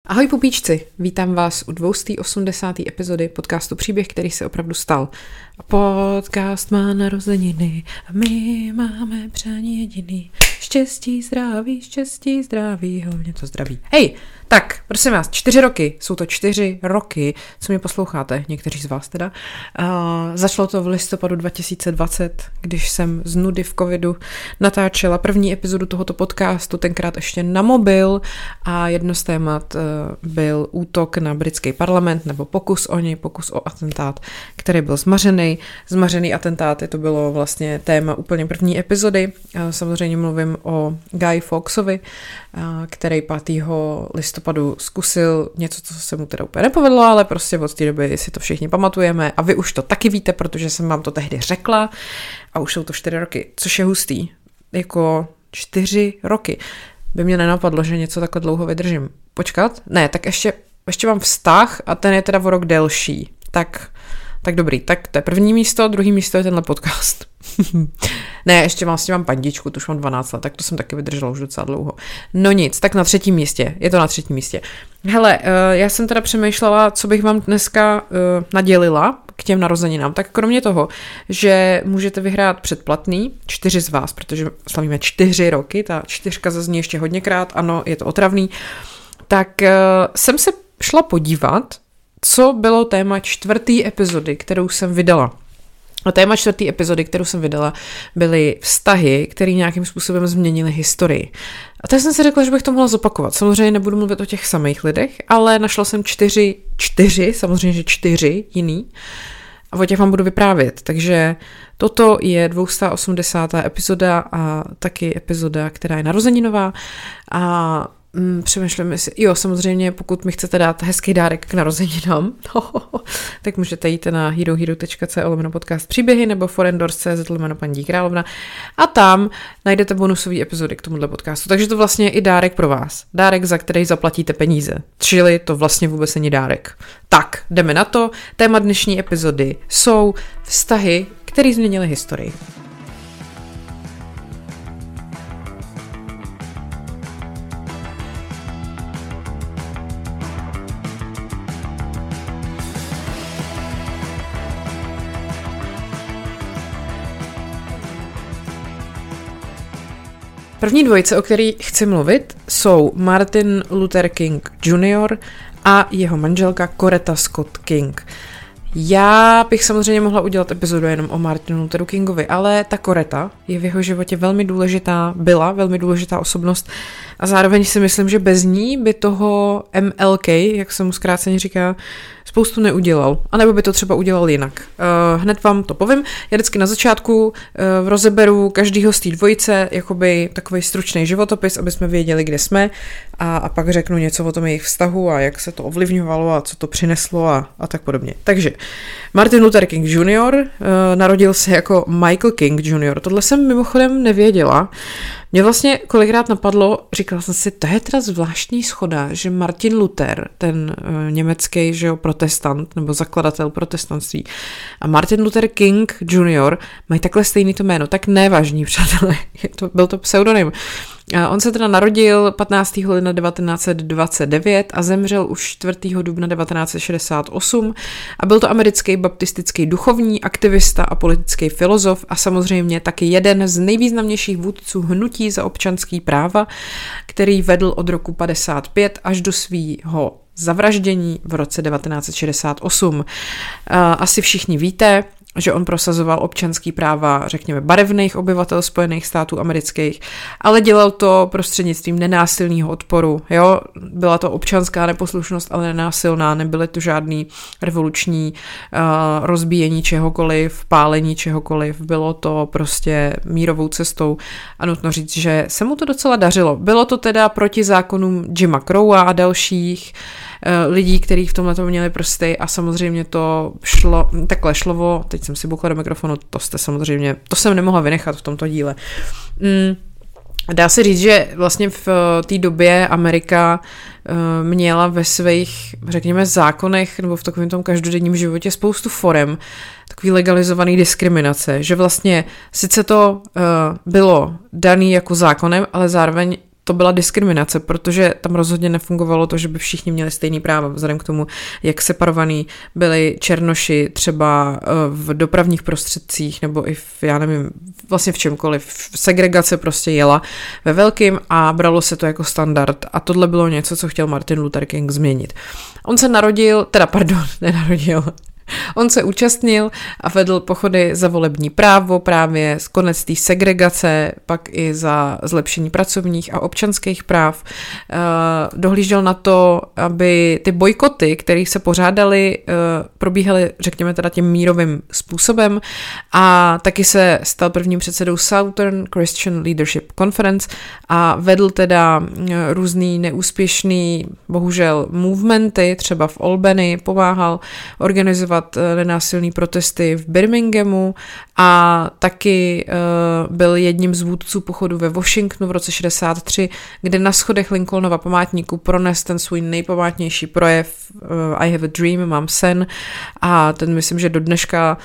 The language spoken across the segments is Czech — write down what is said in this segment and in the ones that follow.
Ahoj pupíčci, vítám vás u 280. epizody podcastu Příběh, který se opravdu stal. A podcast má narozeniny a my máme přání jediný. Štěstí, zdraví, hlavně to zdraví. Hej, tak, prosím vás, 4 roky, jsou to 4 roky, co mě posloucháte, někteří z vás teda. Začalo to v listopadu 2020, když jsem z nudy v covidu natáčela první epizodu tohoto podcastu, tenkrát ještě na mobil a jedno z témat byl útok na britský parlament, nebo pokus o atentát, který byl zmařený atentát, to bylo vlastně téma úplně první epizody. Samozřejmě mluvím o Guy Fawkesovi, který 5. listopadu zkusil něco, co se mu teda úplně nepovedlo, ale prostě od té doby si to všichni pamatujeme a vy už to taky víte, protože jsem vám to tehdy řekla a už jsou to 4 roky, což je hustý. Jako 4 roky. By mě nenapadlo, že něco takhle dlouho vydržím. Počkat? Ne, tak ještě mám vztah a ten je teda o rok delší. Tak dobrý, tak to je první místo, druhý místo je tenhle podcast. Ne, ještě vlastně mám pandičku, tu už mám 12 let, tak to jsem taky vydržela už docela dlouho. No nic, tak na 3. místě, je to na 3. místě. Hele, já jsem teda přemýšlela, co bych vám dneska nadělila k těm narozeninám, tak kromě toho, že můžete vyhrát předplatný, 4 z vás, protože slavíme 4 roky, ta 4 zazní ještě hodněkrát, ano, je to otravný, tak jsem se šla podívat, co bylo téma 4. epizody, kterou jsem vydala. A téma 4. epizody, kterou jsem vydala, byly vztahy, které nějakým způsobem změnily historii. A tak jsem si řekla, že bych to mohla zopakovat. Samozřejmě nebudu mluvit o těch samých lidech, ale našla jsem 4, samozřejmě, že 4 jiný. A o těch vám budu vyprávět. Takže toto je 280. epizoda a taky epizoda, která je narozeninová. A přemýšlím si, jo, samozřejmě, pokud mi chcete dát hezký dárek k narozeninám, tak můžete jít na herohero.co/podcast příběhy nebo forendors.cz/paní královna a tam najdete bonusové epizody k tomuhle podcastu. Takže to vlastně je i dárek pro vás. Dárek, za který zaplatíte peníze. Čili to vlastně vůbec není dárek. Tak, jdeme na to. Téma dnešní epizody jsou vztahy, které změnily historii. První dvojice, o který chci mluvit, jsou Martin Luther King Jr. a jeho manželka Coretta Scott King. Já bych samozřejmě mohla udělat epizodu jenom o Martinu Lutheru Kingovi, ale ta Coretta je v jeho životě byla velmi důležitá osobnost a zároveň si myslím, že bez ní by toho MLK, jak se mu zkráceně říká, spoustu neudělal. A nebo by to třeba udělal jinak. Hned vám to povím. Já vždycky na začátku rozeberu každýho z té dvojice jakoby takový stručný životopis, aby jsme věděli, kde jsme a pak řeknu něco o tom jejich vztahu a jak se to ovlivňovalo a co to přineslo a tak podobně. Takže Martin Luther King Jr. Narodil se jako Michael King Jr. Tohle jsem mimochodem nevěděla. Mě vlastně kolikrát napadlo, říkala jsem si, to je teda zvláštní schoda, že Martin Luther, ten německý, že jo, protestant nebo zakladatel protestantství a Martin Luther King Jr. mají takhle stejný to jméno, tak nevážní přátelé, byl to pseudonym. On se teda narodil 15. ledna 1929 a zemřel už 4. dubna 1968 a byl to americký baptistický duchovní, aktivista a politický filozof a samozřejmě taky jeden z nejvýznamnějších vůdců hnutí za občanský práva, který vedl od roku 55 až do svého zavraždění v roce 1968. Asi všichni víte, že on prosazoval občanský práva, řekněme, barevných obyvatel Spojených států amerických, ale dělal to prostřednictvím nenásilného odporu. Jo? Byla to občanská neposlušnost, ale nenásilná, nebyly to žádný revoluční rozbíjení čehokoliv, pálení čehokoliv, bylo to prostě mírovou cestou a nutno říct, že se mu to docela dařilo. Bylo to teda proti zákonům Jima Crowa a dalších lidí, kteří v tomhle to měli prsty a samozřejmě to šlo, teď jsem si bukla do mikrofonu, to jsem nemohla vynechat v tomto díle. Dá se říct, že vlastně v té době Amerika měla ve svých, řekněme, zákonech nebo v takovém tom každodenním životě spoustu forem takový legalizovaný diskriminace, že vlastně sice to bylo daný jako zákonem, ale zároveň to byla diskriminace, protože tam rozhodně nefungovalo to, že by všichni měli stejný práva, vzhledem k tomu, jak separovaný byli černoši třeba v dopravních prostředcích nebo i já nevím, vlastně v čemkoliv. Segregace prostě jela ve velkým a bralo se to jako standard a tohle bylo něco, co chtěl Martin Luther King změnit. On se nenarodil. On se účastnil a vedl pochody za volební právo, právě konec té segregace, pak i za zlepšení pracovních a občanských práv. Dohlížel na to, aby ty bojkoty, které se pořádaly, probíhaly, řekněme teda tím mírovým způsobem a taky se stal prvním předsedou Southern Christian Leadership Conference a vedl teda různý neúspěšný, bohužel, movementy, třeba v Albany, pomáhal organizovat nenásilné protesty v Birminghamu a taky byl jedním z vůdců pochodu ve Washingtonu v roce 63, kde na schodech Lincolnova památníku pronesl ten svůj nejpamátnější projev I have a dream, mám sen a ten myslím, že do dneška,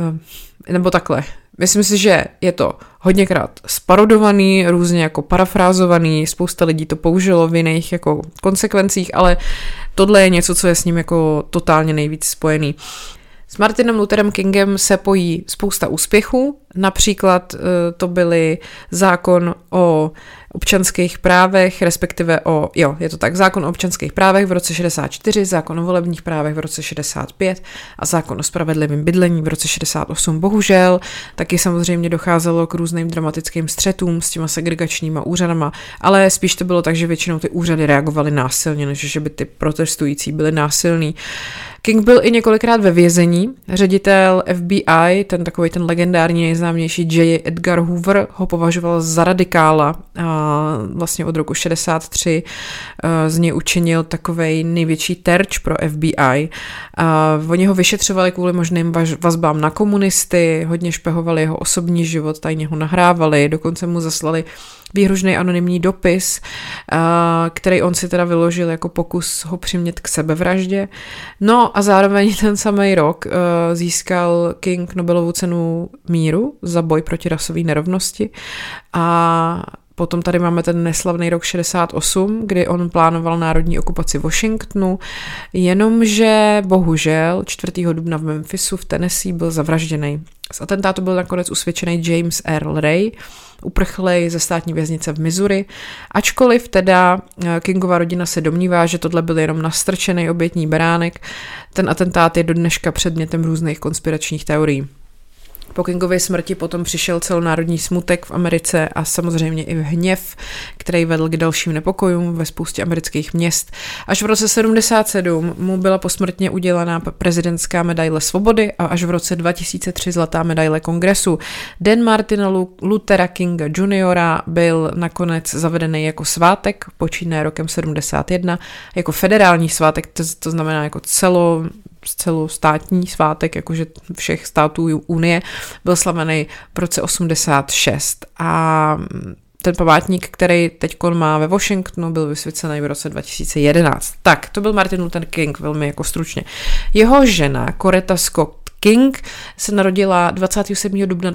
nebo takhle, myslím si, že je to hodněkrát sparodovaný, různě jako parafrázovaný, spousta lidí to použilo v jiných jako konsekvencích, ale tohle je něco, co je s ním jako totálně nejvíc spojený. S Martinem Lutherem Kingem se pojí spousta úspěchů, například to byly zákon o občanských právech, respektive zákon o občanských právech v roce 64, zákon o volebních právech v roce 65 a zákon o spravedlivém bydlení v roce 68. Bohužel, taky samozřejmě docházelo k různým dramatickým střetům s těma segregačníma úřadama, ale spíš to bylo tak, že většinou ty úřady reagovaly násilně, než že by ty protestující byli násilní. King byl i několikrát ve vězení, ředitel FBI, ten legendární nejznámější J. Edgar Hoover ho považoval za radikála a vlastně od roku 63 z něj učinil takovej největší terč pro FBI. Oni ho vyšetřovali kvůli možným vazbám na komunisty, hodně špehovali jeho osobní život, tajně ho nahrávali, dokonce mu zaslali výhružný anonymní dopis, který on si teda vyložil jako pokus ho přimět k sebevraždě. No a zároveň ten samý rok získal King Nobelovu cenu míru za boj proti rasové nerovnosti a potom tady máme ten neslavný rok 68, kdy on plánoval národní okupaci Washingtonu, jenomže bohužel 4. dubna v Memphisu v Tennessee byl zavražděný. Z atentátu byl nakonec usvědčený James Earl Ray, uprchlej ze státní věznice v Missouri, ačkoliv teda Kingova rodina se domnívá, že tohle byl jenom nastrčený obětní beránek, ten atentát je do dneška předmětem různých konspiračních teorií. Po Kingově smrti potom přišel celonárodní smutek v Americe a samozřejmě i hněv, který vedl k dalším nepokojům ve spoustě amerických měst. Až v roce 77 mu byla posmrtně udělaná prezidentská medaile svobody a až v roce 2003 zlatá medaile kongresu. Den Martina Luthera Kinga Jr. byl nakonec zavedený jako svátek, počínaje rokem 71, jako federální svátek, to znamená jako celostátní svátek, jakože všech států Unie, byl slavený v roce 86 a ten památník, který teď má ve Washingtonu, byl vysvěcený v roce 2011. Tak, to byl Martin Luther King, velmi jako stručně. Jeho žena, Coretta Scott King, se narodila 27. dubna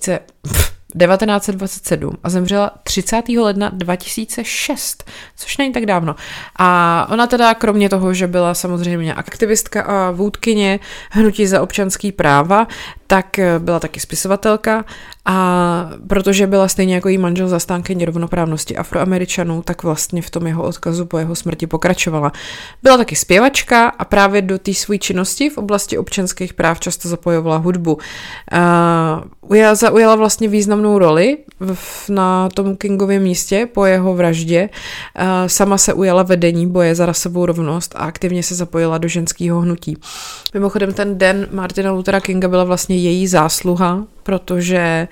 1927 a zemřela 30. ledna 2006, což není tak dávno. A ona teda kromě toho, že byla samozřejmě aktivistka a vůdkyně hnutí za občanský práva, tak byla taky spisovatelka a protože byla stejně jako jí manžel zastánkyně rovnoprávnosti Afroameričanů, tak vlastně v tom jeho odkazu po jeho smrti pokračovala. Byla taky zpěvačka a právě do té své činnosti v oblasti občanských práv často zapojovala hudbu. Zaujala vlastně významnou roli na tom Kingově místě po jeho vraždě. Sama se ujala vedení boje za rasovou rovnost a aktivně se zapojila do ženského hnutí. Mimochodem ten den Martina Luthera Kinga byla vlastně její zásluha, protože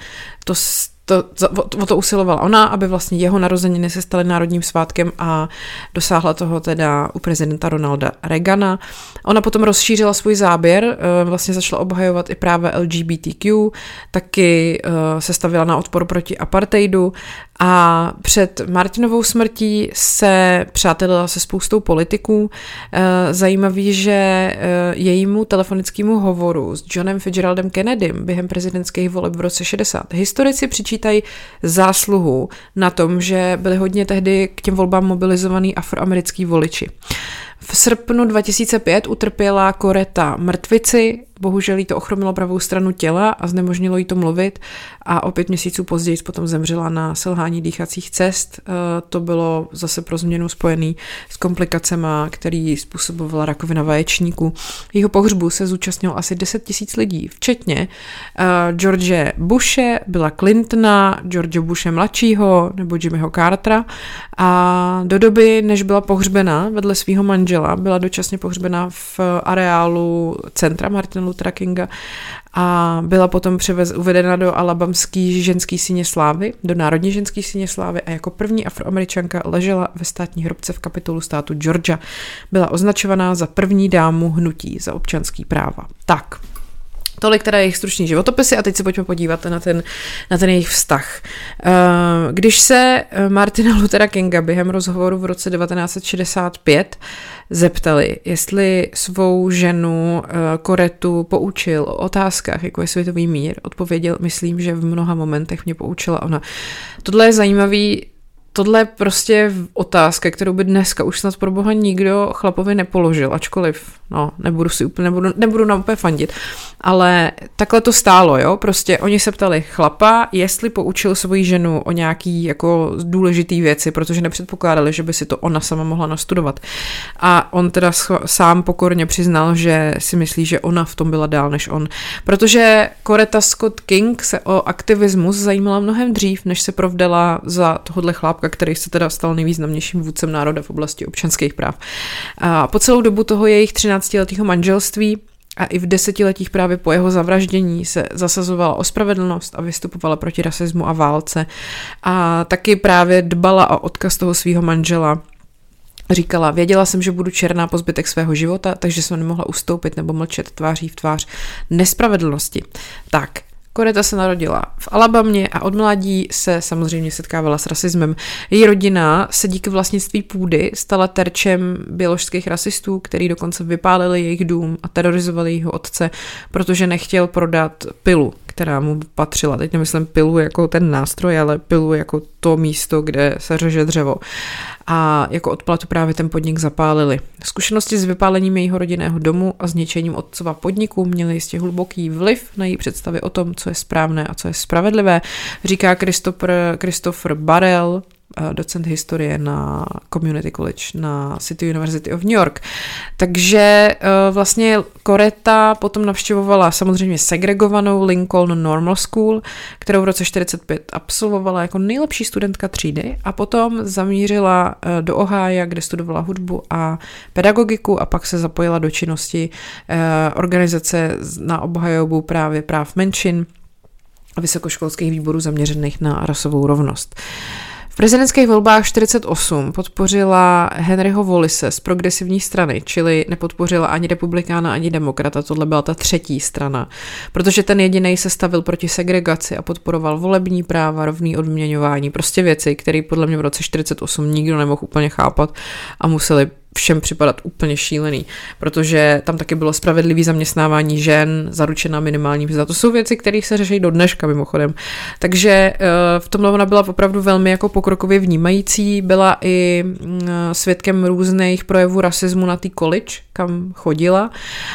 o to usilovala ona, aby vlastně jeho narozeniny se staly národním svátkem a dosáhla toho teda u prezidenta Ronalda Reagana. Ona potom rozšířila svůj záběr, vlastně začala obhajovat i práva LGBTQ, taky se stavila na odpor proti apartheidu a před Martinovou smrtí se přátelila se spoustou politiků. Zajímavý, že jejímu telefonickému hovoru s Johnem Fitzgeraldem Kennedym během prezidentských voleb v roce 60 historici přičítají přičítají zásluhu na tom, že byli hodně tehdy k těm volbám mobilizovaný afroamerický voliči. V srpnu 2005 utrpěla Coretta mrtvici, bohužel jí to ochromilo pravou stranu těla a znemožnilo jí to mluvit a o 5 měsíců později potom zemřela na selhání dýchacích cest. To bylo zase pro změnu spojený s komplikacemi, který způsobovala rakovina vaječníku. Jeho pohřbu se zúčastnilo asi 10 000 lidí, včetně George Bushe, Billa Clintona, George Bushe mladšího nebo Jimmyho Cartera a do doby, než byla pohřbena vedle svého manžela, byla dočasně pohřbena v areálu centra Martina Luthera Kinga a byla potom uvedena do alabamský ženský síně slávy, do Národní ženský síně slávy a jako první Afroameričanka ležela ve státní hrobce v kapitolu státu Georgia. Byla označovaná za první dámu hnutí za občanský práva. Tak, tolik teda jejich stručný životopisy a teď se pojďme podívat na ten jejich vztah. Když se Martina Luthera Kinga během rozhovoru v roce 1965 zeptali, jestli svou ženu Corettu poučil o otázkách, jako je světový mír, odpověděl, myslím, že v mnoha momentech mě poučila ona. Tohle je zajímavý. Tohle je prostě otázka, kterou by dneska už snad pro boha nikdo chlapovi nepoložil, ačkoliv, nebudu nám úplně fandit, ale takhle to stálo, jo, prostě oni se ptali chlapa, jestli poučil svoji ženu o nějaký jako důležitý věci, protože nepředpokládali, že by si to ona sama mohla nastudovat. A on teda sám pokorně přiznal, že si myslí, že ona v tom byla dál než on, protože Coretta Scott King se o aktivismus zajímala mnohem dřív, než se provdala za tohohle chlápka, který se teda stal nejvýznamnějším vůdcem národa v oblasti občanských práv. A po celou dobu toho jejich 13letého manželství a i v 10letích právě po jeho zavraždění se zasazovala o spravedlnost a vystupovala proti rasismu a válce. A taky právě dbala o odkaz toho svého manžela. Říkala, věděla jsem, že budu černá po zbytek svého života, takže jsem nemohla ustoupit nebo mlčet tváří v tvář nespravedlnosti. Tak, Coretta se narodila v Alabamě a od mládí se samozřejmě setkávala s rasismem. Její rodina se díky vlastnictví půdy stala terčem běložských rasistů, který dokonce vypálili jejich dům a terorizovali jeho otce, protože nechtěl prodat pilu, která mu patřila. Teď nemyslím pilu jako ten nástroj, ale pilu jako to místo, kde se řeže dřevo. A jako odplatu právě ten podnik zapálili. Zkušenosti s vypálením jejího rodinného domu a zničením otcova podniku měly jistě hluboký vliv na její představy o tom, co je správné a co je spravedlivé, říká Christopher Barrell, docent historie na Community College na City University of New York. Takže vlastně Coretta potom navštěvovala samozřejmě segregovanou Lincoln Normal School, kterou v roce 1945 absolvovala jako nejlepší studentka třídy a potom zamířila do Ohája, kde studovala hudbu a pedagogiku a pak se zapojila do činnosti organizace na obhajobu právě práv menšin a vysokoškolských výborů zaměřených na rasovou rovnost. V prezidentských volbách 1948 podpořila Henryho Wallise z progresivní strany, čili nepodpořila ani republikána, ani demokrata, tohle byla ta třetí strana, protože ten jedinej se stavil proti segregaci a podporoval volební práva, rovný odměňování, prostě věci, které podle mě v roce 1948 nikdo nemohl úplně chápat a museli všem připadat úplně šílený, protože tam taky bylo spravedlivý zaměstnávání žen, zaručená minimální mzda. To jsou věci, které se řeší do dneška mimochodem. Takže v tomhle ona byla opravdu velmi jako pokrokově vnímající, byla i svědkem různých projevů rasismu na té college, kam chodila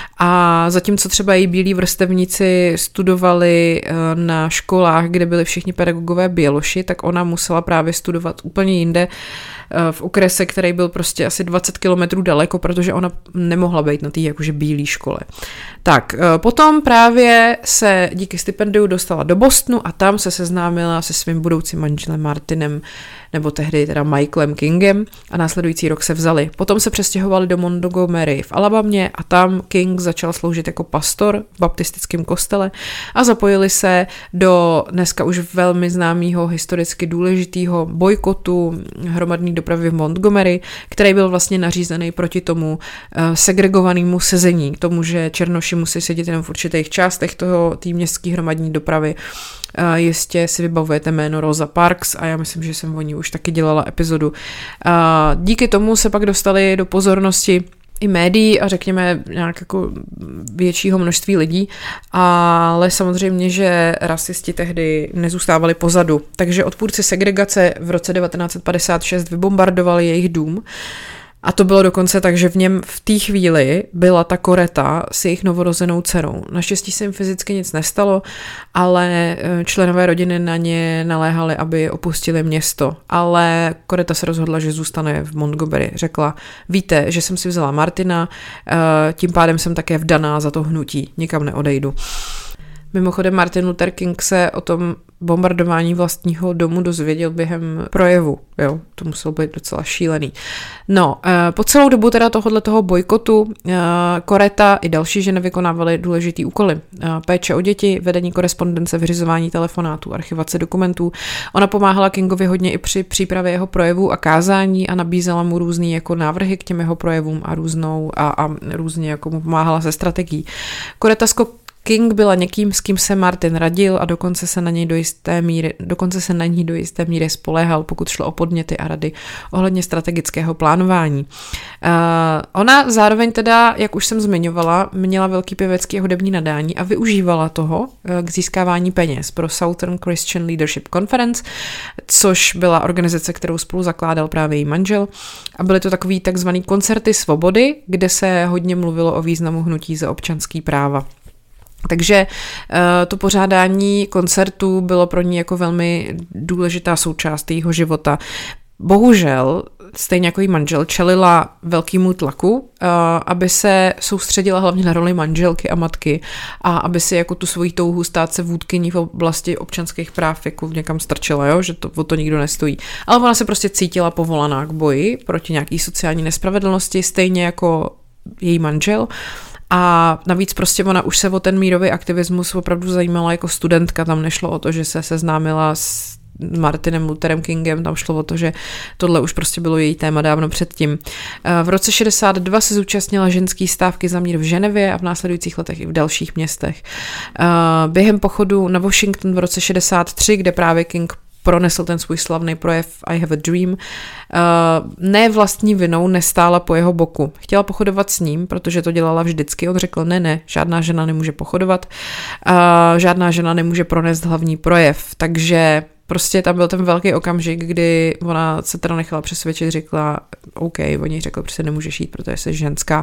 a zatímco třeba její bílí vrstevníci studovali na školách, kde byli všichni pedagogové běloši, tak ona musela právě studovat úplně jinde v okrese, který byl prostě asi 20 kilometrů daleko, protože ona nemohla být na té jakože bílé škole. Tak, potom právě se díky stipendiu dostala do Bostonu a tam se seznámila se svým budoucím manželem Martinem, nebo tehdy teda Michaelem Kingem a následující rok se vzali. Potom se přestěhovali do Montgomery v Alabamě a tam King začal sloužit jako pastor v baptistickém kostele a zapojili se do dneska už velmi známého historicky důležitého bojkotu hromadné dopravy v Montgomery, který byl vlastně nařízený proti tomu segregovanému sezení, k tomu, že černoši musí sedět jenom v určitých částech té městské hromadní dopravy. Jistě si vybavujete jméno Rosa Parks a já myslím, že jsem o ní už taky dělala epizodu. Díky tomu se pak dostali do pozornosti i médií a řekněme nějak jako většího množství lidí, ale samozřejmě, že rasisti tehdy nezůstávali pozadu. Takže odpůrci segregace v roce 1956 vybombardovali jejich dům. A to bylo dokonce tak, že v něm v té chvíli byla ta Coretta s jejich novorozenou dcerou. Naštěstí se jim fyzicky nic nestalo, ale členové rodiny na ně naléhali, aby opustili město. Ale Coretta se rozhodla, že zůstane v Montgomery. Řekla, víte, že jsem si vzala Martina, tím pádem jsem také vdaná za to hnutí, nikam neodejdu. Mimochodem Martin Luther King se o tom bombardování vlastního domu dozvěděl během projevu, jo, to muselo být docela šílený. No, po celou dobu teda tohoto bojkotu Coretta i další ženy vykonávaly důležitý úkoly. Péče o děti, vedení korespondence, vyřizování telefonátů, archivace dokumentů. Ona pomáhala Kingovi hodně i při přípravě jeho projevů a kázání a nabízela mu různý jako návrhy k těm jeho projevům a různě jako mu pomáhala se strategií. Coretta Scott King byla někým, s kým se Martin radil a dokonce se na ní do jisté míry spoléhal, pokud šlo o podněty a rady ohledně strategického plánování. Ona zároveň teda, jak už jsem zmiňovala, měla velký pěvecký a hudební nadání a využívala toho k získávání peněz pro Southern Christian Leadership Conference, což byla organizace, kterou spolu zakládal právě její manžel. A byly to takový takzvaný koncerty svobody, kde se hodně mluvilo o významu hnutí za občanský práva. Takže to pořádání koncertů bylo pro ní jako velmi důležitá součást jejího života. Bohužel, stejně jako její manžel, čelila velkému tlaku, aby se soustředila hlavně na roli manželky a matky a aby si jako tu svoji touhu stát se vůdkyní v oblasti občanských práv jako někam strčila, jo? Že o to nikdo nestojí. Ale ona se prostě cítila povolaná k boji proti nějaký sociální nespravedlnosti, stejně jako její manžel. A navíc prostě ona už se o ten mírový aktivismus opravdu zajímala jako studentka, tam nešlo o to, že se seznámila s Martinem Lutherem Kingem, tam šlo o to, že tohle už prostě bylo její téma dávno předtím. V roce 62 se zúčastnila ženský stávky za mír v Ženevě a v následujících letech i v dalších městech. Během pochodu na Washington v roce 63, kde právě King pronesl ten svůj slavný projev I have a dream, ne vlastní vinou nestála po jeho boku. Chtěla pochodovat s ním, protože to dělala vždycky. On řekl, ne, žádná žena nemůže pochodovat, žádná žena nemůže pronést hlavní projev, takže prostě tam byl ten velký okamžik, kdy ona se teda nechala přesvědčit, řekla, OK, oni řekl, prostě nemůžeš jít, protože jsi ženská.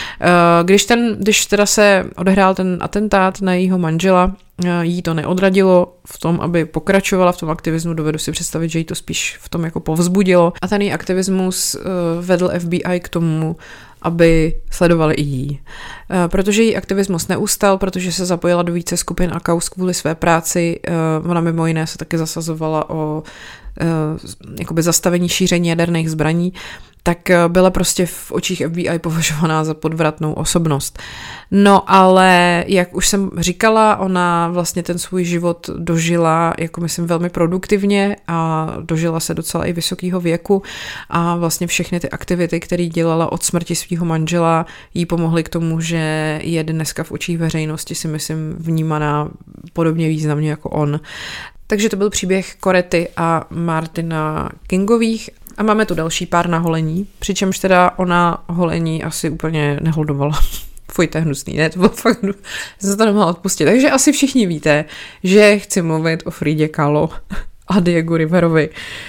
Když teda se odehrál ten atentát na jejího manžela, jí to neodradilo v tom, aby pokračovala v tom aktivismu, dovedu si představit, že jí to spíš v tom jako povzbudilo. A ten její aktivismus vedl FBI k tomu, aby sledovali i jí. Protože její aktivismus neustal, protože se zapojila do více skupin a kauz kvůli své práci, ona mimo jiné se taky zasazovala o jakoby zastavení šíření jaderných zbraní, tak byla prostě v očích FBI považovaná za podvratnou osobnost. No ale, jak už jsem říkala, ona vlastně ten svůj život dožila, jako myslím, velmi produktivně a dožila se docela i vysokého věku a vlastně všechny ty aktivity, které dělala od smrti svého manžela, jí pomohly k tomu, že je dneska v očích veřejnosti, si myslím, vnímaná podobně významně jako on. Takže to byl příběh Coretty a Martina Kingových a máme tu další pár na holení, přičemž teda ona holení asi úplně neholdovala. Fuj, to je hnusný, ne? To bylo fakt, jsem to nemohla odpustit. Takže asi všichni víte, že chci mluvit o Frídě Kahlo a Diegu Riverovi.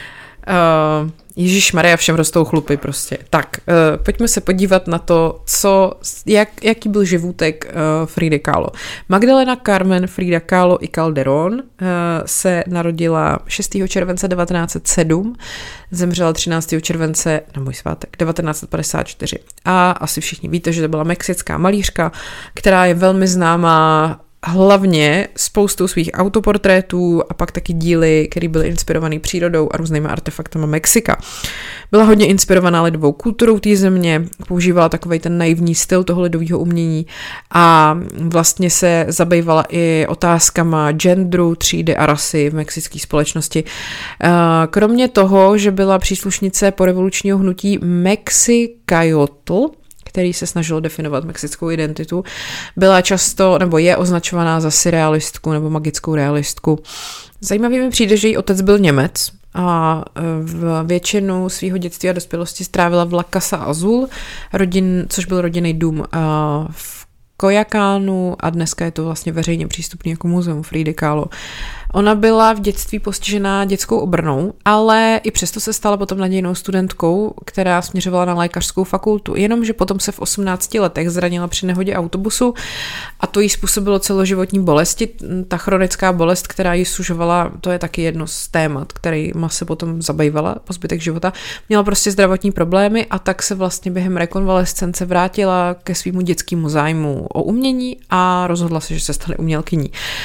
Ježišmarja, všem rostou chlupy prostě. Tak, pojďme se podívat na to, jaký byl živůtek Frídy Kahlo. Magdalena Carmen Frida Kahlo i Calderón se narodila 6. července 1907, zemřela 13. července na můj svátek 1954. A asi všichni víte, že to byla mexická malířka, která je velmi známá hlavně spoustou svých autoportrétů a pak taky díly, které byly inspirované přírodou a různými artefaktama Mexika. Byla hodně inspirovaná lidovou kulturou té země, používala takovej ten naivní styl toho lidového umění a vlastně se zabývala i otázkama genderu, třídy a rasy v mexické společnosti. Kromě toho, že byla příslušnice porevolučního hnutí Mexicayotl, který se snažilo definovat mexickou identitu, byla často, nebo je označovaná za surrealistku nebo magickou realistku. Zajímavý mi přijde, že její otec byl Němec a v většinu svého dětství a dospělosti strávila v La Casa Azul, což byl rodinný dům v Coyacaну a dneska je to vlastně veřejně přístupný jako muzeum Frida Kahlo. Ona byla v dětství postižená dětskou obrnou, ale i přesto se stala potom nadějnou studentkou, která směřovala na lékařskou fakultu. Jenomže potom se v 18 letech zranila při nehodě autobusu a to jí způsobilo celoživotní bolesti. Ta chronická bolest, která ji sužovala, to je taky jedno z témat, kterýma se potom zabývala po zbytek života. Měla prostě zdravotní problémy a tak se vlastně během rekonvalescence vrátila ke svému dětskému zájmu o umění a rozhodla se, že se stane umělkyní.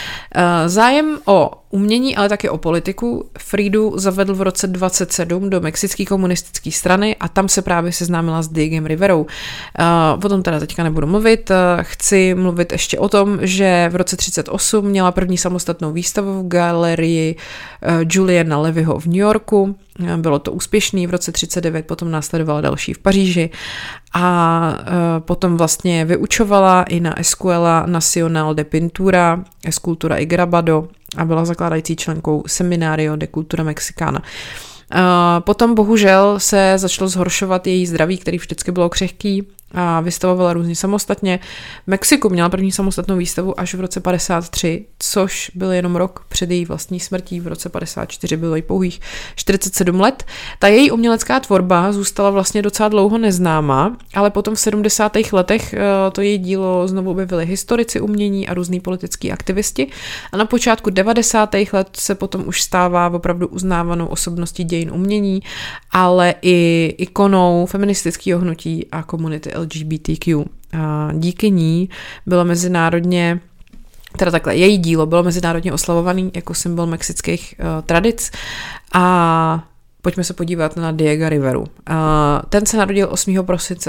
Zájem o umění, ale také o politiku Fridu zavedl v roce 27 do mexické komunistické strany a tam se právě seznámila s Diegem Riverou. O tom teda teďka nebudu mluvit, chci mluvit ještě o tom, že v roce 38 měla první samostatnou výstavu v galerii Juliana Levyho v New Yorku. Bylo to úspěšný, v roce 39 potom následovala další v Paříži a potom vlastně vyučovala i na Escuela Nacional de Pintura, Escultura y Grabado a byla zakládající členkou Seminario de Cultura Mexicana. Potom bohužel se začalo zhoršovat její zdraví, který vždycky bylo křehký a vystavovala různě samostatně. V Mexiku měla první samostatnou výstavu až v roce 53, což byl jenom rok před její vlastní smrtí. V roce 54 bylo jí pouhých 47 let. Ta její umělecká tvorba zůstala vlastně docela dlouho neznámá, ale potom v 70. letech to její dílo znovu objevili historici umění a různý politický aktivisti a na počátku 90. let se potom už stává opravdu uznávanou osobností dějin umění, ale i ikonou feministického hnutí a komunity LGBTQ. A díky ní bylo mezinárodně, teda takhle, její dílo bylo mezinárodně oslavovaný jako symbol mexických tradic a pojďme se podívat na Diega Riveru. Ten se narodil 8. prosince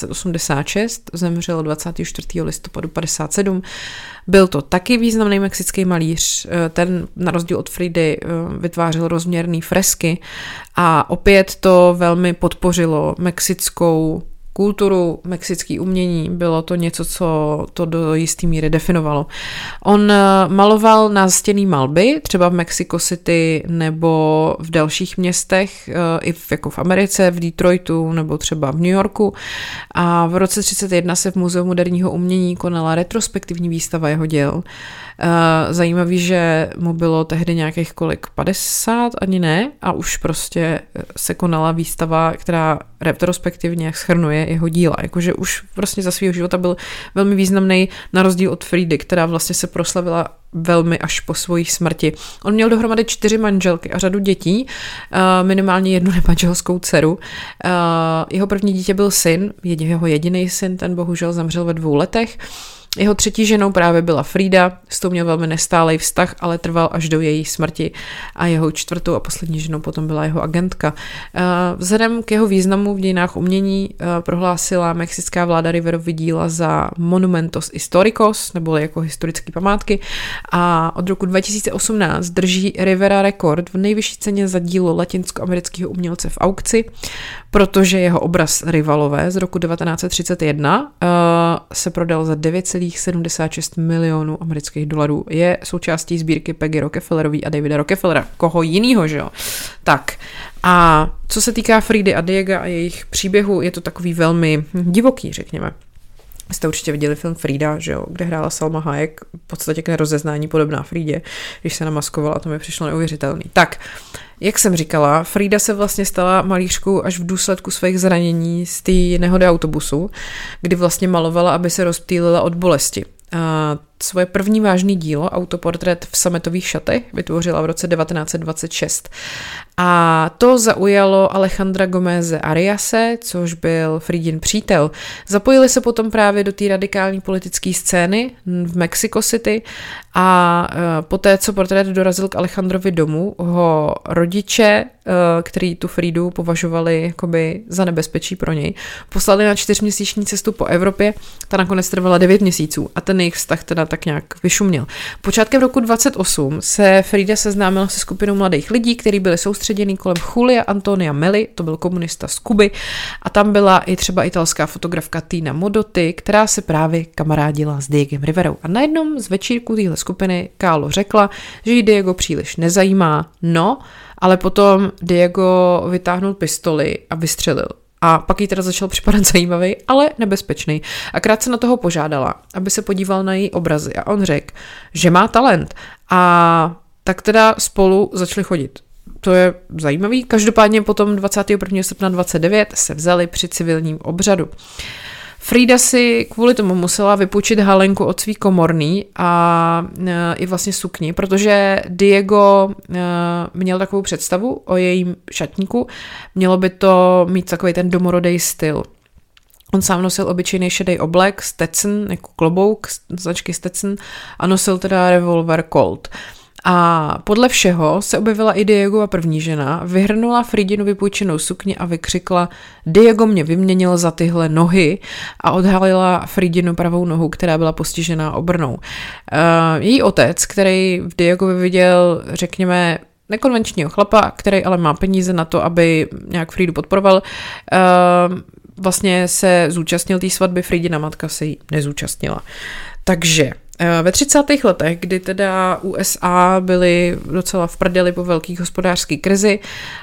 1886, zemřel 24. listopadu 57. Byl to taky významný mexický malíř, ten na rozdíl od Fridy vytvářel rozměrné fresky a opět to velmi podpořilo mexickou kulturu, mexický umění, bylo to něco, co to do jisté míry definovalo. On maloval nástěnné malby, třeba v Mexico City nebo v dalších městech, i jako v Americe, v Detroitu nebo třeba v New Yorku. A v roce 1931 se v Muzeu moderního umění konala retrospektivní výstava jeho děl. Zajímavý, že mu bylo tehdy nějakých 50, ani ne, a už prostě se konala výstava, která retrospektivně shrnuje jeho díla. Jakože už vlastně za svého života byl velmi významný na rozdíl od Fridy, která vlastně se proslavila velmi až po svojí smrti. On měl dohromady 4 manželky a řadu dětí, minimálně jednu nemanželskou dceru. Jeho první dítě byl syn, jeho jediný syn, ten bohužel zemřel ve 2 letech. Jeho třetí ženou právě byla Frida, s tou měl velmi nestálej vztah, ale trval až do její smrti a jeho čtvrtou a poslední ženou potom byla jeho agentka. Vzhledem k jeho významu v dějinách umění prohlásila mexická vláda Riverovy díla za monumentos históricos, neboli jako historické památky, a od roku 2018 drží Rivera rekord v nejvyšší ceně za dílo latinskoamerického umělce v aukci, protože jeho obraz Rivalové z roku 1931 se prodal za 9,76 milionů amerických dolarů. Je součástí sbírky Peggy Rockefellerový a Davida Rockefellera. Koho jinýho, že jo? Tak. A co se týká Fridy a Diega a jejich příběhu, je to takový velmi divoký, řekněme. Jste určitě viděli film Frida, že jo, kde hrála Salma Hayek, v podstatě k nerozeznání podobná Fridě, když se namaskovala, to mi přišlo neuvěřitelný. Tak, jak jsem říkala, Frida se vlastně stala malířkou až v důsledku svých zranění z té nehody autobusu, kdy vlastně malovala, aby se rozptýlila od bolesti. Svoje první vážné dílo, autoportrét v sametových šatech, vytvořila v roce 1926. A to zaujalo Alejandra Gómeze Ariase, což byl Fridin přítel. Zapojili se potom právě do té radikální politické scény v Mexico City a poté, co portrét dorazil k Alejandrovi domů, ho rodiče, který tu Fridu považovali jakoby za nebezpečí pro něj, poslali na 4měsíční cestu po Evropě, ta nakonec trvala 9 měsíců a ten jejich vztah teda tak nějak vyšuměl. Počátkem roku 28 se Frida seznámila se skupinou mladých lidí, kteří byli soustředěni kolem Julia Antonia Melli, to byl komunista z Kuby, a tam byla i třeba italská fotografka Tina Modotti, která se právě kamarádila s Diegem Riverou. A na jednom z večírků téhle skupiny Kahlo řekla, že ji Diego příliš nezajímá, no ale potom Diego vytáhnul pistoli a vystřelil. A pak jí teda začal připadat zajímavý, ale nebezpečný. A krátce na toho požádala, aby se podíval na její obrazy a on řekl, že má talent a tak teda spolu začali chodit. To je zajímavý. Každopádně potom 21. srpna 29 se vzali při civilním obřadu. Frida si kvůli tomu musela vypůjčit halenku od svý komorný a i vlastně sukni, protože Diego měl takovou představu o jejím šatníku. Mělo by to mít takový ten domorodý styl. On sám nosil obyčejný šedý oblek, Stetson, jako klobouk, značky Stetson a nosil teda revolver Colt. A podle všeho se objevila i Diegova první žena, vyhrnula Fridinu vypůjčenou sukni a vykřikla: Diego mě vyměnil za tyhle nohy, a odhalila Fridinu pravou nohu, která byla postižená obrnou. Její otec, který v Diegovi viděl, řekněme, nekonvenčního chlapa, který ale má peníze na to, aby nějak Fridu podporoval, vlastně se zúčastnil té svatby, Fridina matka se jí nezúčastnila. Takže ve 30. letech, kdy teda USA byly docela v prdeli po velký hospodářské krizi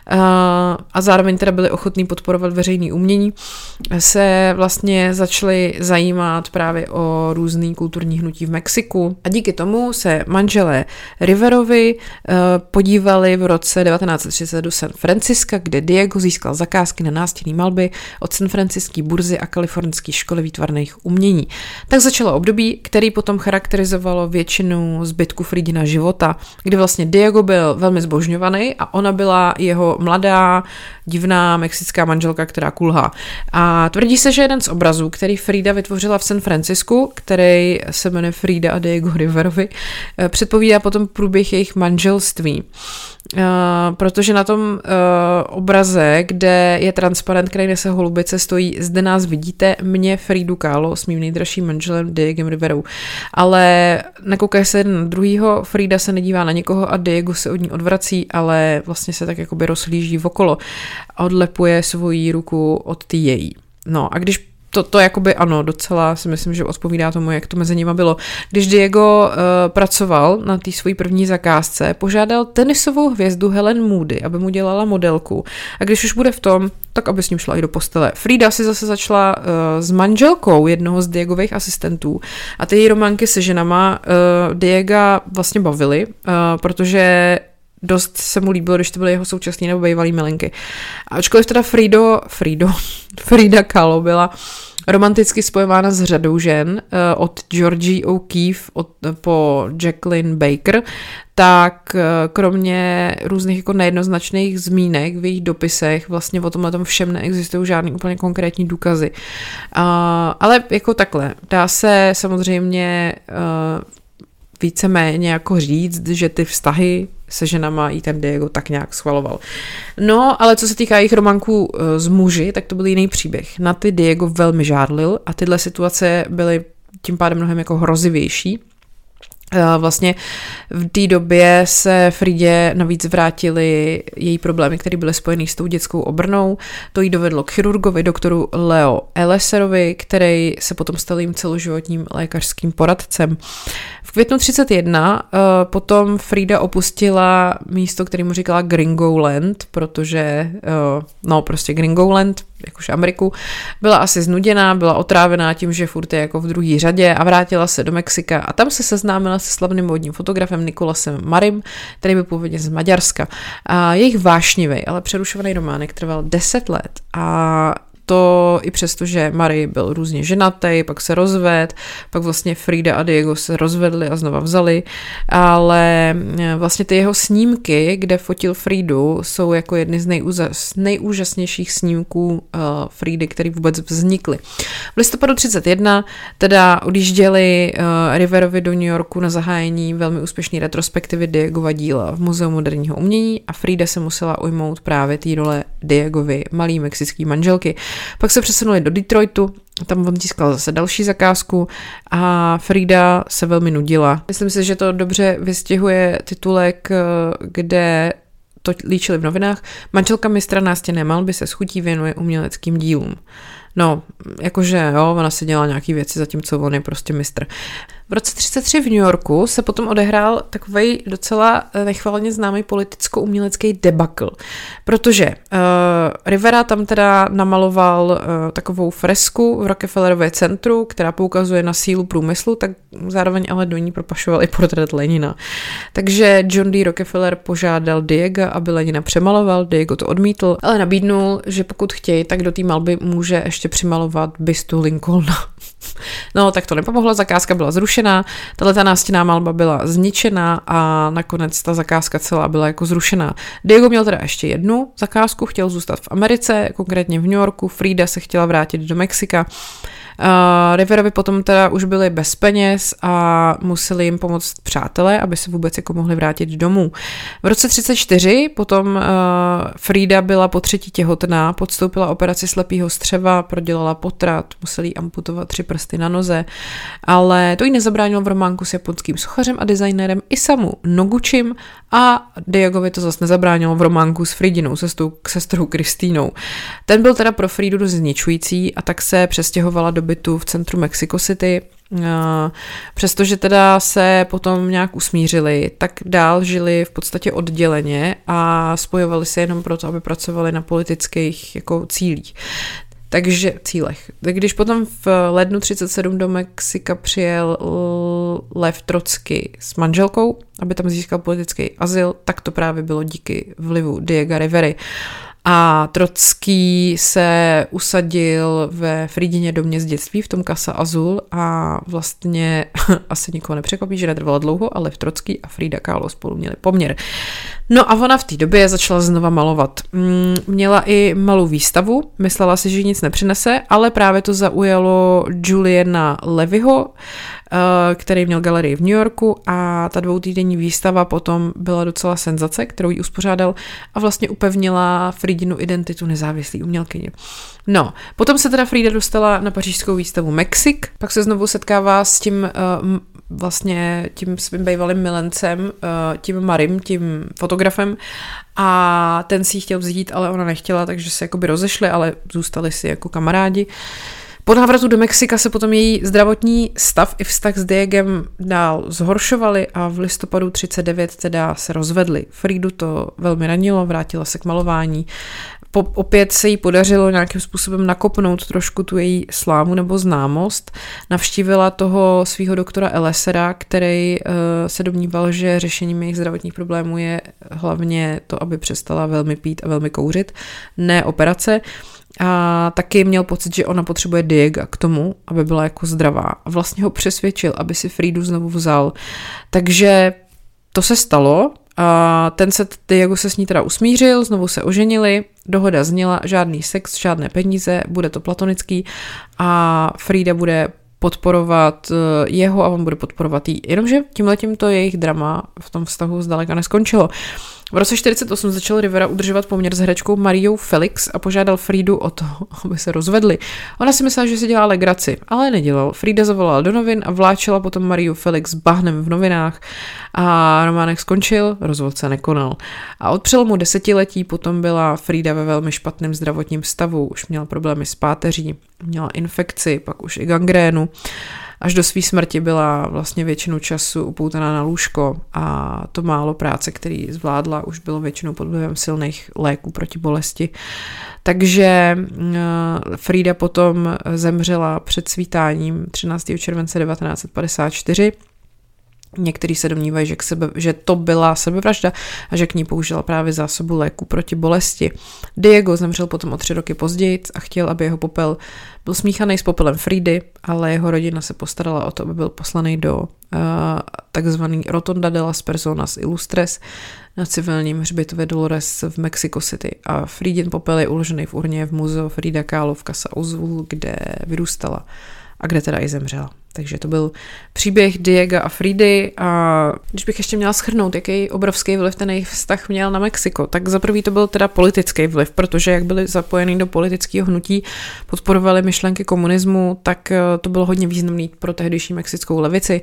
a zároveň teda byli ochotní podporovat veřejné umění, se vlastně začali zajímat právě o různý kulturní hnutí v Mexiku. A díky tomu se manželé Riverovi podívali v roce 1930 do San Franciska, kde Diego získal zakázky na nástěnné malby od San Franciské burzy a Kalifornské školy výtvarných umění. Tak začalo období, který potom charakterizovalo většinu zbytku Fridina života, kdy vlastně Diego byl velmi zbožňovaný a ona byla jeho mladá, divná mexická manželka, která kulhá. A tvrdí se, že jeden z obrazů, který Frida vytvořila v San Francisku, který se jmenuje Frida a Diego Riverovi, předpovídá potom průběh jejich manželství. Protože na tom obraze, kde je transparent, který nese holubice, stojí: zde nás vidíte, mě, Fridu Kahlo, s mým nejdražším manželem Diegem Riverou. Ale nekoukají se jeden na druhýho, Frida se nedívá na někoho a Diego se od ní odvrací, ale vlastně se tak jakoby rozhlíží okolo a odlepuje svoji ruku od té její. No a když to jakoby ano, docela si myslím, že odpovídá tomu, jak to mezi nimi bylo. Když Diego pracoval na té své první zakázce, požádal tenisovou hvězdu Helen Moody, aby mu dělala modelku. A když už bude v tom, tak aby s ním šla i do postele. Frida si zase začala s manželkou jednoho z Diegových asistentů a ty její románky se ženama Diega vlastně bavily, protože dost se mu líbilo, když to byly jeho současný nebo bývalý milenky. Ačkoliv teda Frida Kahlo byla romanticky spojována s řadou žen, od Georgie O'Keeffe po Jacqueline Baker, tak kromě různých jako nejednoznačných zmínek v jejich dopisech vlastně o tomhle všem neexistují žádný úplně konkrétní důkazy. Ale jako takhle, dá se samozřejmě víceméně jako říct, že ty vztahy se ženama i ten Diego tak nějak schvaloval. No, ale co se týká jejich romanků s muži, tak to byl jiný příběh. Na ty Diego velmi žádlil a tyhle situace byly tím pádem mnohem jako hrozivější. Vlastně v té době se Fridě navíc vrátily její problémy, které byly spojené s tou dětskou obrnou. To jí dovedlo k chirurgovi, doktoru Leo Eleserovi, který se potom stal jím celoživotním lékařským poradcem. V květnu 31 potom Frida opustila místo, kterému říkala Gringoland, protože prostě Gringoland, jakož Ameriku, byla asi znuděná, byla otrávená tím, že furt je jako v druhé řadě, a vrátila se do Mexika a tam se seznámila se slavným módním fotografem Nicolasem Marim, který byl původně z Maďarska. A jejich vášnivý, ale přerušovaný románek trval 10 let a to i přesto, že Mary byl různě ženatý, pak se rozvedl, pak vlastně Frida a Diego se rozvedli a znova vzali, ale vlastně ty jeho snímky, kde fotil Fridu, jsou jako jedny z nejúžasnějších snímků Fridy, které vůbec vznikly. V listopadu 31 teda odjížděli Riverovi do New Yorku na zahájení velmi úspěšné retrospektivy Diegova díla v Muzeu moderního umění a Frida se musela ujmout právě té role Diegovy malý mexický manželky. Pak se přesunuli do Detroitu, tam on získal zase další zakázku a Frida se velmi nudila. Myslím si, že to dobře vystihuje titulek, kde to líčili v novinách. Manželka mistra nástěnné malby se s chutí věnuje uměleckým dílům. No, jakože jo, ona si dělala nějaký věci, zatímco on je prostě mistr. V roce 1933 v New Yorku se potom odehrál takovej docela nechvalně známý politicko-umělecký debakl, protože Rivera tam teda namaloval takovou fresku v Rockefellerově centru, která poukazuje na sílu průmyslu, tak zároveň ale do ní propašoval i portrét Lenina. Takže John D. Rockefeller požádal Diega, aby Lenina přemaloval, Diego to odmítl, ale nabídnul, že pokud chtějí, tak do té malby může ještě přimalovat bystu Lincolna. No, tak to nepomohlo, zakázka byla zrušená, tato nástěnná malba byla zničená a nakonec ta zakázka celá byla jako zrušená. Diego měl teda ještě jednu zakázku, chtěl zůstat v Americe, konkrétně v New Yorku, Frida se chtěla vrátit do Mexika. Riverovi potom teda už byli bez peněz a museli jim pomoct přátelé, aby se vůbec jako mohli vrátit domů. V roce 1934 potom Frida byla po 3. těhotná, podstoupila operaci slepýho střeva, prodělala potrat, museli jí amputovat 3 prsty na noze, ale to jí nezabránilo v románku s japonským sochařem a designérem Isamu Noguchim a Diegovi to zase nezabránilo v románku s Fridinou, sestrou Kristýnou. Ten byl teda pro Fridu dost zničující a tak se přestěhovala do bytu v centru Mexico City. Přestože teda se potom nějak usmířili, tak dál žili v podstatě odděleně a spojovali se jenom proto, aby pracovali na politických jako cílech. Když potom v lednu 1937 do Mexika přijel Lev Trotsky s manželkou, aby tam získal politický azyl, tak to právě bylo díky vlivu Diega Rivery. A Trocký se usadil ve Fridině domě z dětství v tom Casa Azul a vlastně asi nikoho nepřekvapí, že netrvalo dlouho, ale Trocký a Frida Kahlo spolu měli poměr. No a ona v té době začala znova malovat. Měla i malou výstavu, myslela si, že nic nepřinese, ale právě to zaujalo Juliana Levyho, který měl galerii v New Yorku a ta 2týdenní výstava potom byla docela senzace, kterou jí uspořádal a vlastně upevnila Fridinu identitu nezávislý umělkyně. No, potom se teda Frida dostala na pařížskou výstavu Mexik, pak se znovu setkává s tím vlastně tím svým bývalým milencem, tím Marim, tím fotografem a ten si ji chtěl vzít, ale ona nechtěla, takže se jakoby rozešli, ale zůstali si jako kamarádi. Po návratu do Mexika se potom její zdravotní stav i vztah s Diegem dál zhoršovaly a v listopadu 1939 teda se rozvedli. Fridu to velmi ranilo, vrátila se k malování. Opět se jí podařilo nějakým způsobem nakopnout trošku tu její slávu nebo známost. Navštívila toho svého doktora Elesera, který se domníval, že řešením jejich zdravotních problémů je hlavně to, aby přestala velmi pít a velmi kouřit, ne operace. A taky měl pocit, že ona potřebuje Diega k tomu, aby byla jako zdravá. A vlastně ho přesvědčil, aby si Fridu znovu vzal. Takže to se stalo. A Diego se s ní teda usmířil, znovu se oženili, dohoda zněla, žádný sex, žádné peníze, bude to platonický a Frida bude podporovat jeho a on bude podporovat jí. Jenomže tímhletím to jejich drama v tom vztahu zdaleka neskončilo. V roce 1948 začal Rivera udržovat poměr s herečkou Mariou Felix a požádal Fridu o to, aby se rozvedli. Ona si myslela, že si dělá legraci, ale nedělal. Frida zavolala do novin a vláčela potom Mariu Felix bahnem v novinách a románek skončil, rozvod se nekonal. A od přelomu desetiletí potom byla Frida ve velmi špatném zdravotním stavu, už měla problémy s páteří, měla infekci, pak už i gangrénu. Až do své smrti byla vlastně většinu času upoutaná na lůžko a to málo práce, který zvládla, už bylo většinou pod vlivem silných léků proti bolesti. Takže Frida potom zemřela před svítáním 13. července 1954. Někteří se domnívají, že to byla sebevražda a že k ní použila právě zásobu léku proti bolesti. Diego zemřel potom o 3 roky později a chtěl, aby jeho popel byl smíchaný s popelem Fridy, ale jeho rodina se postarala o to, aby byl poslaný do takzvaný Rotonda de las Personas Ilustres na civilním hřbitově Dolores v Mexico City. A Fridin popel je uložený v urně v muzeu Frida Kahlo v Casa Azul, kde vyrůstala a kde teda i zemřela. Takže to byl příběh Diega a Fridy a když bych ještě měla shrnout, jaký obrovský vliv ten jejich vztah měl na Mexiko, tak za prvý to byl teda politický vliv, protože jak byli zapojení do politického hnutí, podporovali myšlenky komunismu, tak to bylo hodně významný pro tehdejší mexickou levici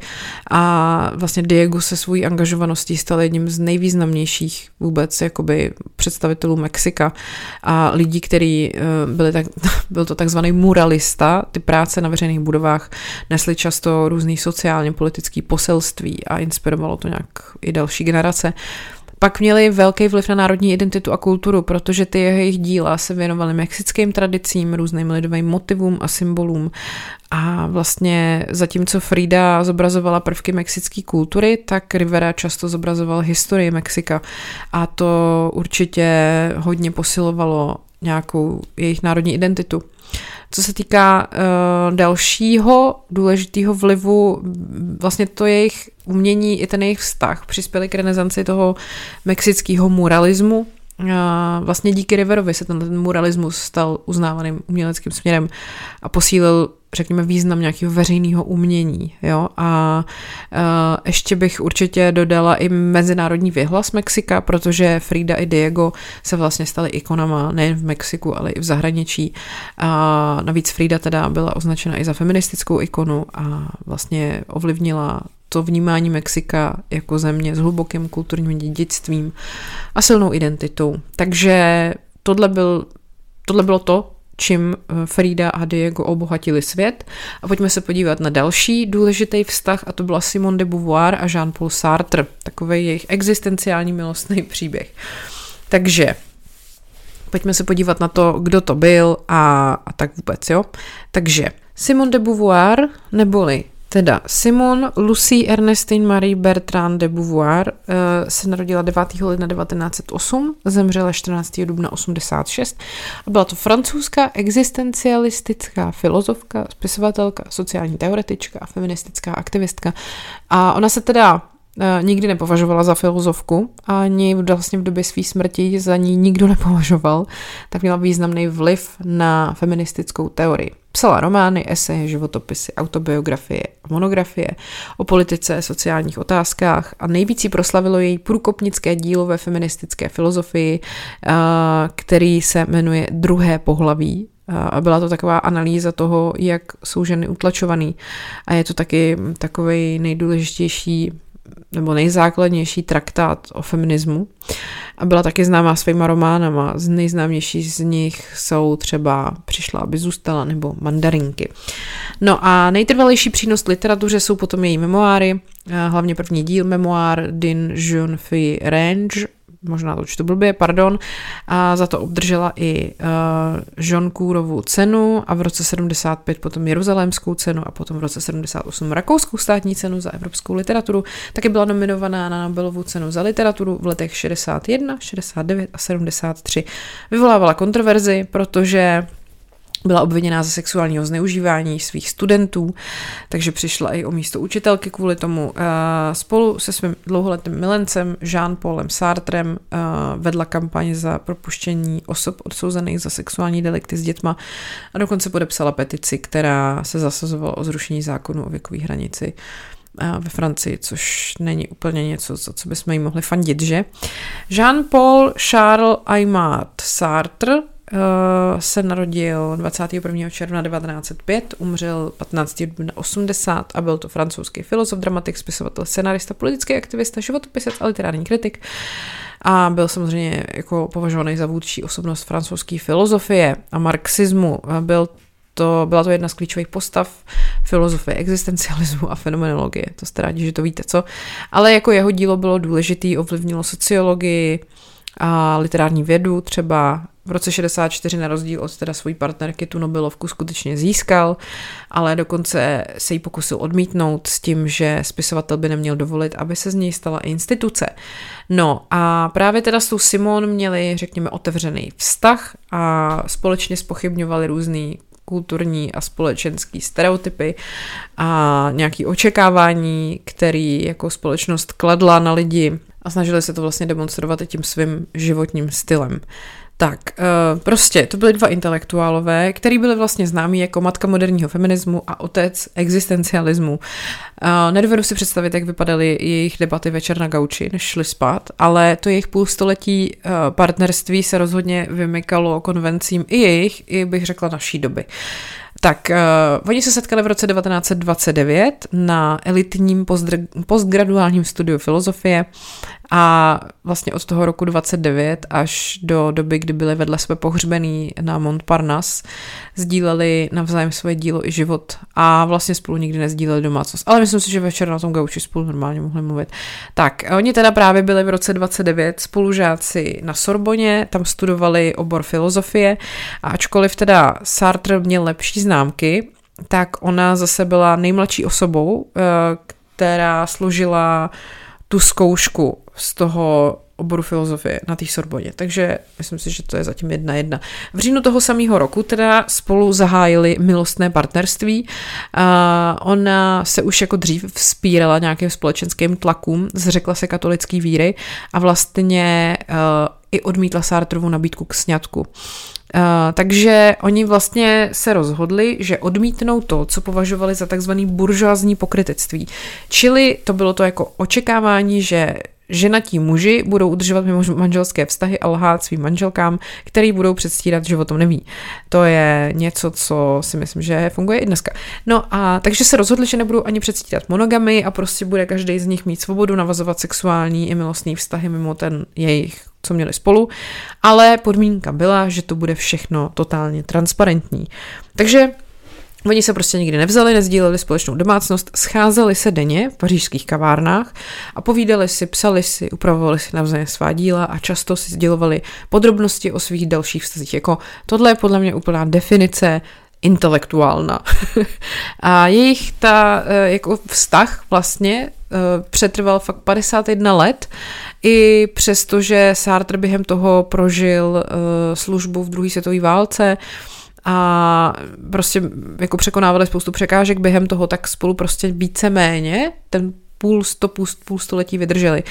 a vlastně Diego se svojí angažovaností stal jedním z nejvýznamnějších vůbec jakoby představitelů Mexika a lidí, který byl to takzvaný muralista, ty práce na veřejných budovách nesly často různý sociálně politický poselství a inspirovalo to nějak i další generace. Pak měli velký vliv na národní identitu a kulturu, protože ty jejich díla se věnovaly mexickým tradicím, různým lidovým motivům a symbolům. A vlastně zatímco Frida zobrazovala prvky mexické kultury, tak Rivera často zobrazoval historii Mexika. A to určitě hodně posilovalo nějakou jejich národní identitu. Co se týká dalšího důležitého vlivu, vlastně to jejich umění i ten jejich vztah přispěli k renesanci toho mexického muralismu. Vlastně díky Riverovi se ten muralismus stal uznávaným uměleckým směrem a posílil, řekněme, význam nějakého veřejného umění. Jo? A ještě bych určitě dodala i mezinárodní věhlas Mexika, protože Frida i Diego se vlastně staly ikonama nejen v Mexiku, ale i v zahraničí. A navíc Frida teda byla označena i za feministickou ikonu a vlastně ovlivnila to vnímání Mexika jako země s hlubokým kulturním dědictvím a silnou identitou. Takže tohle bylo to, čím Frida a Diego obohatili svět. A pojďme se podívat na další důležitý vztah, a to byla Simone de Beauvoir a Jean-Paul Sartre, takový jejich existenciální milostný příběh. Takže pojďme se podívat na to, kdo to byl a tak vůbec, jo. Takže Simone de Beauvoir, neboli teda Simone Lucie Ernestine Marie Bertrand de Beauvoir se narodila 9. ledna 1908, zemřela 14. dubna 1986 a byla to francouzská existencialistická filozofka, spisovatelka, sociální teoretička a feministická aktivistka. A ona se teda nikdy nepovažovala za filozofku a ani vlastně v době své smrti za ní nikdo nepovažoval, tak měla významný vliv na feministickou teorii. Psala romány, eseje, životopisy, autobiografie, monografie o politice, sociálních otázkách a nejvíc jí proslavilo její průkopnické dílo ve feministické filozofii, který se jmenuje Druhé pohlaví. A byla to taková analýza toho, jak jsou ženy utlačovaný. A je to taky takovej nejdůležitější nebo nejzákladnější traktát o feminismu. A byla taky známá svýma románama. Z nejznámější z nich jsou třeba Přišla, aby zůstala nebo Mandarinky. No a nejtrvalejší přínos literatuře jsou potom její memoáry, hlavně první díl memoár D'une jeune fille range, možná to čtu blbě, pardon, a za to obdržela i Goncourtovu cenu a v roce 75 potom Jeruzalémskou cenu a potom v roce 78 Rakouskou státní cenu za evropskou literaturu. Taky byla nominovaná na Nobelovu cenu za literaturu v letech 61, 69 a 73. Vyvolávala kontroverzi, protože byla obviněná ze sexuálního zneužívání svých studentů, takže přišla i o místo učitelky kvůli tomu. Spolu se svým dlouholetým milencem Jean-Paulem Sartrem vedla kampaň za propuštění osob odsouzených za sexuální delikty s dětma a dokonce podepsala petici, která se zasazovala o zrušení zákonu o věkové hranici ve Francii, což není úplně něco, za co bychom jí mohli fandit, že? Jean-Paul Charles Aimard Sartre se narodil 21. června 1905, umřel 15. dubna 80 a byl to francouzský filozof, dramatik, spisovatel, scenarista, politický aktivista, životopisec a literární kritik. A byl samozřejmě jako považovaný za vůdčí osobnost francouzské filozofie a marxismu. Byla to jedna z klíčových postav filozofie existencialismu a fenomenologie. To jste rádi, že to víte, co? Ale jako jeho dílo bylo důležitý, ovlivnilo sociologii a literární vědu, třeba v roce 64 na rozdíl od teda své partnerky tu Nobelovku skutečně získal, ale dokonce se jí pokusil odmítnout s tím, že spisovatel by neměl dovolit, aby se z něj stala instituce. No a právě teda s tou Simone měli, řekněme, otevřený vztah a společně zpochybňovali různý kulturní a společenský stereotypy a nějaké očekávání, který jako společnost kladla na lidi a snažili se to vlastně demonstrovat i tím svým životním stylem. Tak, prostě to byly dva intelektuálové, který byli vlastně známí jako matka moderního feminismu a otec existencialismu. Nedovedu si představit, jak vypadaly jejich debaty večer na gauči, než šli spát, ale to jejich půlstoletí partnerství se rozhodně vymykalo konvencím i jejich, i bych řekla naší doby. Tak, oni se setkali v roce 1929 na elitním postgraduálním studiu filozofie a vlastně od toho roku 29 až do doby, kdy byli vedle sebe pohřbený na Montparnasse, sdíleli navzájem svoje dílo i život a vlastně spolu nikdy nesdíleli domácnost. Ale myslím si, že večer na tom gauči spolu normálně mohli mluvit. Tak, oni teda právě byli v roce 29 spolužáci na Sorboně, tam studovali obor filozofie a ačkoliv teda Sartre měl lepší známky, tak ona zase byla nejmladší osobou, která složila tu zkoušku z toho oboru filozofie na té Sorboně. Takže myslím si, že to je zatím 1:1. V říjnu toho samého roku teda spolu zahájili milostné partnerství. Ona se už jako dřív vzpírala nějakým společenským tlakům, zřekla se katolické víry a vlastně i odmítla Sartrovu nabídku k sňatku. Takže oni vlastně se rozhodli, že odmítnou to, co považovali za takzvaný buržoazní pokrytectví. Čili to bylo to jako očekávání, že ženatí muži budou udržovat mimo manželské vztahy a lhát svým manželkám, který budou předstírat, že o tom neví. To je něco, co si myslím, že funguje i dneska. No a takže se rozhodli, že nebudou ani předstírat monogamy a prostě bude každý z nich mít svobodu navazovat sexuální i milostný vztahy mimo ten jejich, co měli spolu, ale podmínka byla, že to bude všechno totálně transparentní. Takže oni se prostě nikdy nevzali, nezdíleli společnou domácnost, scházeli se denně v pařížských kavárnách a povídali si, psali si, upravovali si navzájem svá díla a často si sdělovali podrobnosti o svých dalších vztazích. Jako tohle je podle mě úplná definice intelektuálna. A jejich jako vztah vlastně přetrval fakt 51 let, i přesto, že Sartre během toho prožil službu v druhé světové válce a prostě jako překonávali spoustu překážek během toho, tak spolu prostě víceméně ten půl století vydrželi.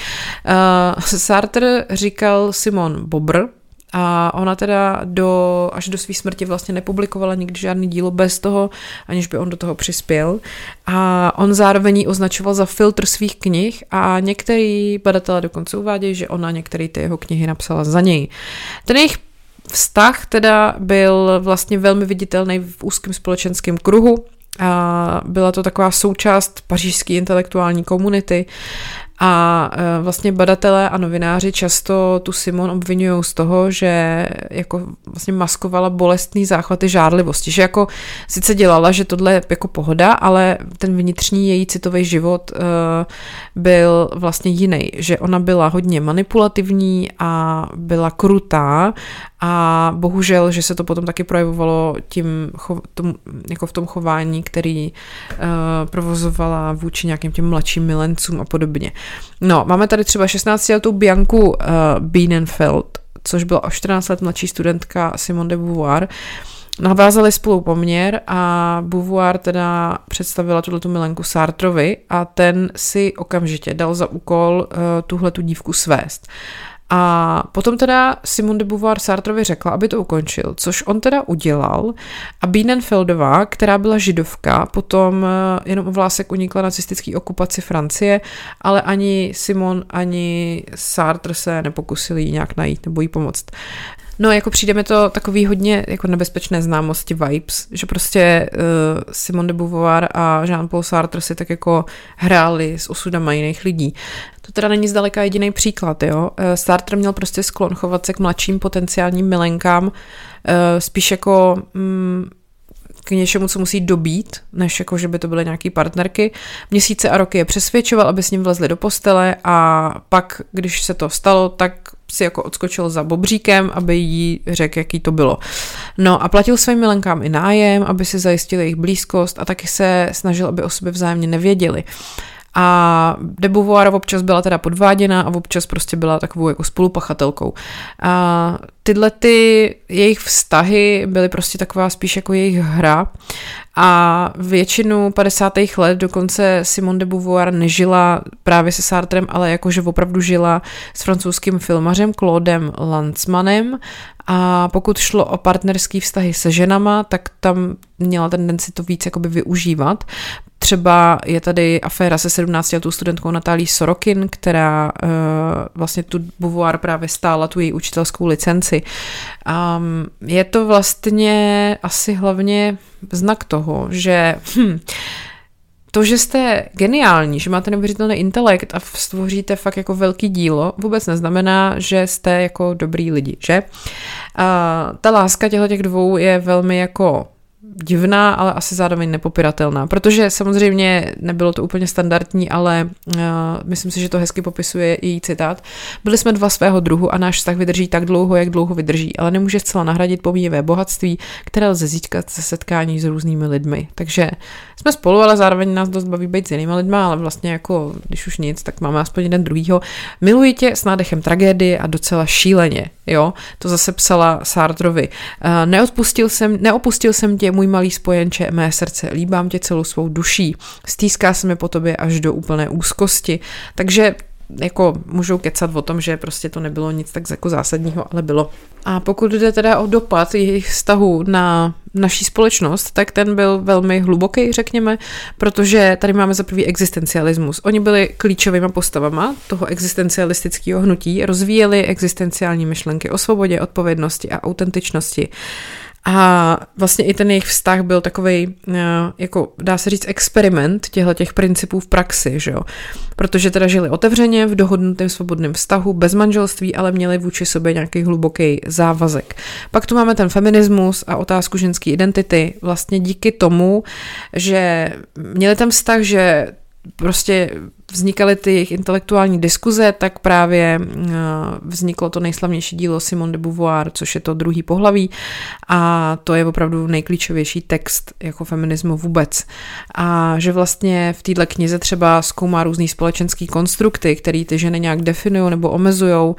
Sartre říkal Simone Bobr, a ona teda až do své smrti vlastně nepublikovala nikdy žádný dílo bez toho, aniž by on do toho přispěl. A on zároveň ji označoval za filtr svých knih a některý badatelé dokonce uvádějí, že ona některé ty jeho knihy napsala za něj. Ten jejich vztah teda byl vlastně velmi viditelný v úzkém společenském kruhu. A byla to taková součást pařížské intelektuální komunity a vlastně badatelé a novináři často tu Simon obvinují z toho, že jako vlastně maskovala bolestný záchvaty žárlivosti, že jako sice dělala, že tohle je jako pohoda, ale ten vnitřní její citový život byl vlastně jiný, že ona byla hodně manipulativní a byla krutá a bohužel, že se to potom taky projevovalo jako v tom chování, který provozovala vůči nějakým těm mladším milencům a podobně. No, máme tady třeba 16letou Bianku Bienenfeld, což byla o 14 let mladší studentka Simone de Beauvoir. Navázali spolu poměr a Beauvoir teda představila tuhletu milenku Sartrovi a ten si okamžitě dal za úkol tuhletu dívku svést. A potom teda Simone de Beauvoir Sartrovi řekla, aby to ukončil, což on teda udělal a Bienenfeldová, která byla židovka, potom jenom o vlásek unikla nacistické okupaci Francie, ale ani Simone, ani Sartre se nepokusili jí nějak najít nebo jí pomoct. No, jako přijde mi to takový hodně jako nebezpečné známosti vibes, že prostě Simone de Beauvoir a Jean-Paul Sartre si tak jako hráli s osudama jiných lidí. To teda není zdaleka jediný příklad, jo. Sartre měl prostě sklon chovat se k mladším potenciálním milenkám, spíš jako k něčemu, co musí dobít, než jako, že by to byly nějaký partnerky. Měsíce a roky je přesvědčoval, aby s ním vlezli do postele a pak, když se to stalo, tak si jako odskočil za bobříkem, aby jí řekl, jaký to bylo. No a platil svým milenkám i nájem, aby si zajistil jejich blízkost a taky se snažil, aby o sobě vzájemně nevěděli. A de Beauvoir občas byla teda podváděna a občas prostě byla takovou jako spolupachatelkou. A tyhle ty jejich vztahy byly prostě taková spíš jako jejich hra a většinu 50. let dokonce Simone de Beauvoir nežila právě se Sartrem, ale jakože opravdu žila s francouzským filmařem Claudem Lanzmannem a pokud šlo o partnerský vztahy se ženama, tak tam měla tendenci to víc jakoby využívat. Třeba je tady aféra se 17letou studentkou Natálí Sorokin, která vlastně tu Beauvoir právě stála tu její učitelskou licenci. Je to vlastně asi hlavně znak toho, že to, že jste geniální, že máte neuvěřitelný intelekt a stvoříte fakt jako velký dílo, vůbec neznamená, že jste jako dobrý lidi, že? A ta láska těch dvou je velmi jako divná, ale asi zároveň nepopiratelná, protože samozřejmě nebylo to úplně standardní, ale myslím si, že to hezky popisuje její citát. Byli jsme dva svého druhu a náš vztah vydrží tak dlouho, jak dlouho vydrží, ale nemůže zcela nahradit pomíjivé bohatství, které lze získat ze setkání s různými lidmi. Takže jsme spolu, ale zároveň nás dost baví být s jinými lidma, ale vlastně jako, když už nic, tak máme aspoň jeden druhýho. Miluji tě s nádechem tragédie a docela šíleně, jo? To zase psala Sartrovi. Neopustil jsem tě, můj malý spojenče, mé srdce, líbám tě celou svou duší, stýská se mi po tobě až do úplné úzkosti, takže jako můžou kecat o tom, že prostě to nebylo nic tak jako zásadního, ale bylo. A pokud jde teda o dopad jejich vztahu na naší společnost, tak ten byl velmi hluboký, řekněme, protože tady máme za prvý existencialismus. Oni byli klíčovými postavama toho existencialistického hnutí, rozvíjeli existenciální myšlenky o svobodě, odpovědnosti a autentičnosti. A vlastně i ten jejich vztah byl takovej, jako dá se říct, experiment těch principů v praxi, že jo. Protože teda žili otevřeně, v dohodnutém svobodném vztahu, bez manželství, ale měli vůči sobě nějaký hluboký závazek. Pak tu máme ten feminismus a otázku ženské identity. Vlastně díky tomu, že měli ten vztah, že prostě vznikaly ty jejich intelektuální diskuze, tak právě vzniklo to nejslavnější dílo Simone de Beauvoir, což je to druhý pohlaví a to je opravdu nejklíčovější text jako feminismu vůbec. A že vlastně v této knize třeba zkoumá různý společenský konstrukty, který ty ženy nějak definují nebo omezujou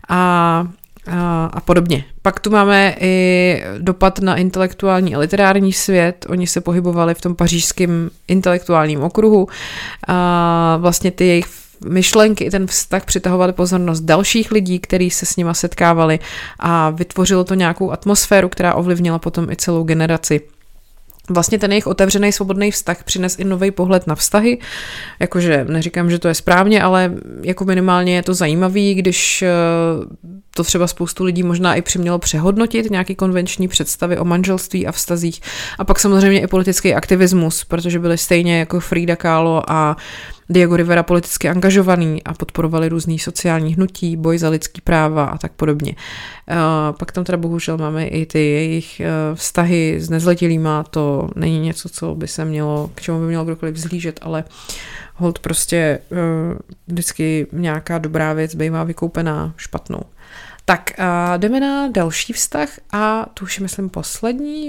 a podobně. Pak tu máme i dopad na intelektuální a literární svět. Oni se pohybovali v tom pařížském intelektuálním okruhu a vlastně ty jejich myšlenky i ten vztah přitahovaly pozornost dalších lidí, kteří se s nima setkávali a vytvořilo to nějakou atmosféru, která ovlivnila potom i celou generaci. Vlastně ten jejich otevřený svobodný vztah přines i nový pohled na vztahy, jakože neříkám, že to je správně, ale jako minimálně je to zajímavý, když to třeba spoustu lidí možná i přimělo přehodnotit nějaký konvenční představy o manželství a vztazích a pak samozřejmě i politický aktivismus, protože byli stejně jako Frida Kahlo a Diego Rivera politicky angažovaný a podporovali různý sociální hnutí, boj za lidský práva a tak podobně. Pak tam teda bohužel máme i ty jejich vztahy s nezletilýma, to není něco, co by se mělo, k čemu by mělo kdokoliv vzhlížet, ale hold prostě vždycky nějaká dobrá věc bývá vykoupená špatnou. Tak jdeme na další vztah a tu už je, myslím, poslední,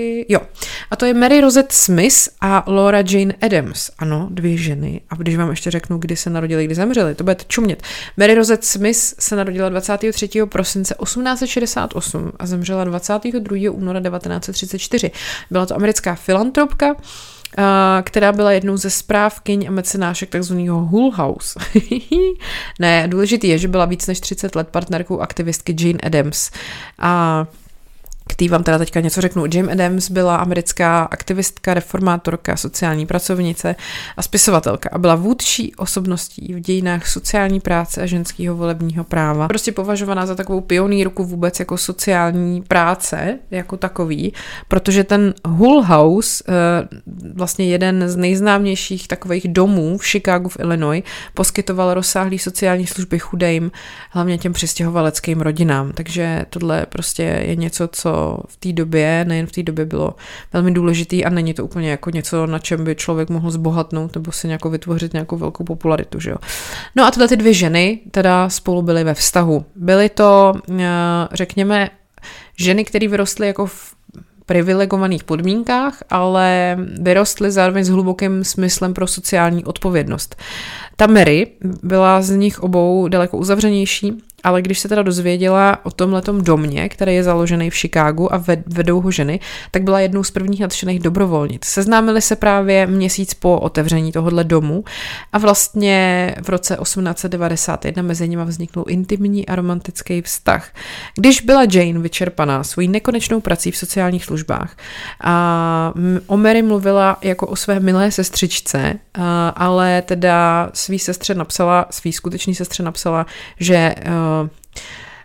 a to je Mary Rosette Smith a Laura Jane Adams. Ano, dvě ženy. A když vám ještě řeknu, kdy se narodily, kdy zemřely, to budete čumět. Mary Rosette Smith se narodila 23. prosince 1868 a zemřela 22. února 1934. Byla to americká filantropka, která byla jednou ze správkyň a mecenášek takzvaného Hull House. Ne, důležitý je, že byla víc než 30 let partnerkou aktivistky Jane Addams. A k tý vám teda teďka něco řeknu. Jane Addams byla americká aktivistka, reformátorka, sociální pracovnice a spisovatelka a byla vůdčí osobností v dějinách sociální práce a ženského volebního práva. Prostě považovaná za takovou pionýrku vůbec jako sociální práce jako takový, protože ten Hull House, vlastně jeden z nejznámějších takových domů v Chicagu v Illinois, poskytoval rozsáhlý sociální služby chudým, hlavně těm přistěhovaleckým rodinám. Takže tohle prostě je něco, co v té době, nejen v té době bylo velmi důležitý a není to úplně jako něco, na čem by člověk mohl zbohatnout nebo si nějakou vytvořit nějakou velkou popularitu, že jo. No a tyhle ty dvě ženy teda spolu byly ve vztahu. Byly to, řekněme, ženy, které vyrostly jako v privilegovaných podmínkách, ale vyrostly zároveň s hlubokým smyslem pro sociální odpovědnost. Ta Mary byla z nich obou daleko uzavřenější, ale když se teda dozvěděla o tomhletom domě, který je založený v Chicagu a vedou ho ženy, tak byla jednou z prvních nadšených dobrovolnic. Seznámili se právě měsíc po otevření tohohle domu a vlastně v roce 1891 mezi nimi vzniknul intimní a romantický vztah. Když byla Jane vyčerpaná svojí nekonečnou prací v sociálních službách a o Mary mluvila jako o své milé sestřičce, ale teda svý skutečný sestře napsala, že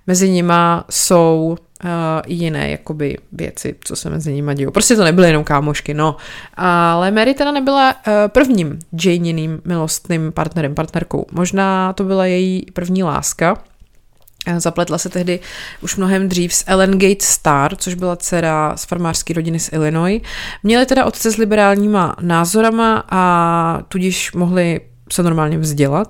mezi nima jsou jiné jakoby věci, co se mezi nimi dějou. Prostě to nebyly jenom kámošky, no. Ale Mary teda nebyla prvním Janiným milostným partnerkou. Možná to byla její první láska. Zapletla se tehdy už mnohem dřív s Ellen Gates Starr, což byla dcera z farmářské rodiny z Illinois. Měli teda otce s liberálníma názorama a tudíž mohli se normálně vzdělat.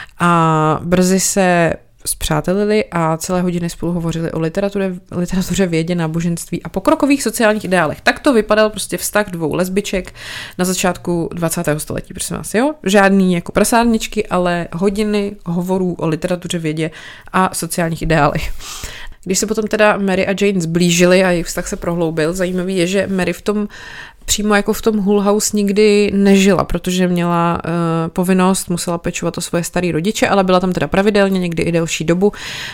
A brzy se spřátelili a celé hodiny spolu hovořili o literatuře, vědě, náboženství a pokrokových sociálních ideálech. Tak to vypadal prostě vztah dvou lesbiček na začátku 20. století, prosím vás, jo? Žádný jako prasárničky, ale hodiny hovorů o literatuře, vědě a sociálních ideálech. Když se potom teda Mary a Jane zblížili a jejich vztah se prohloubil, zajímavý je, že Mary přímo jako v tom Hull House nikdy nežila, protože měla povinnost, musela pečovat o svoje staré rodiče, ale byla tam teda pravidelně, někdy i delší dobu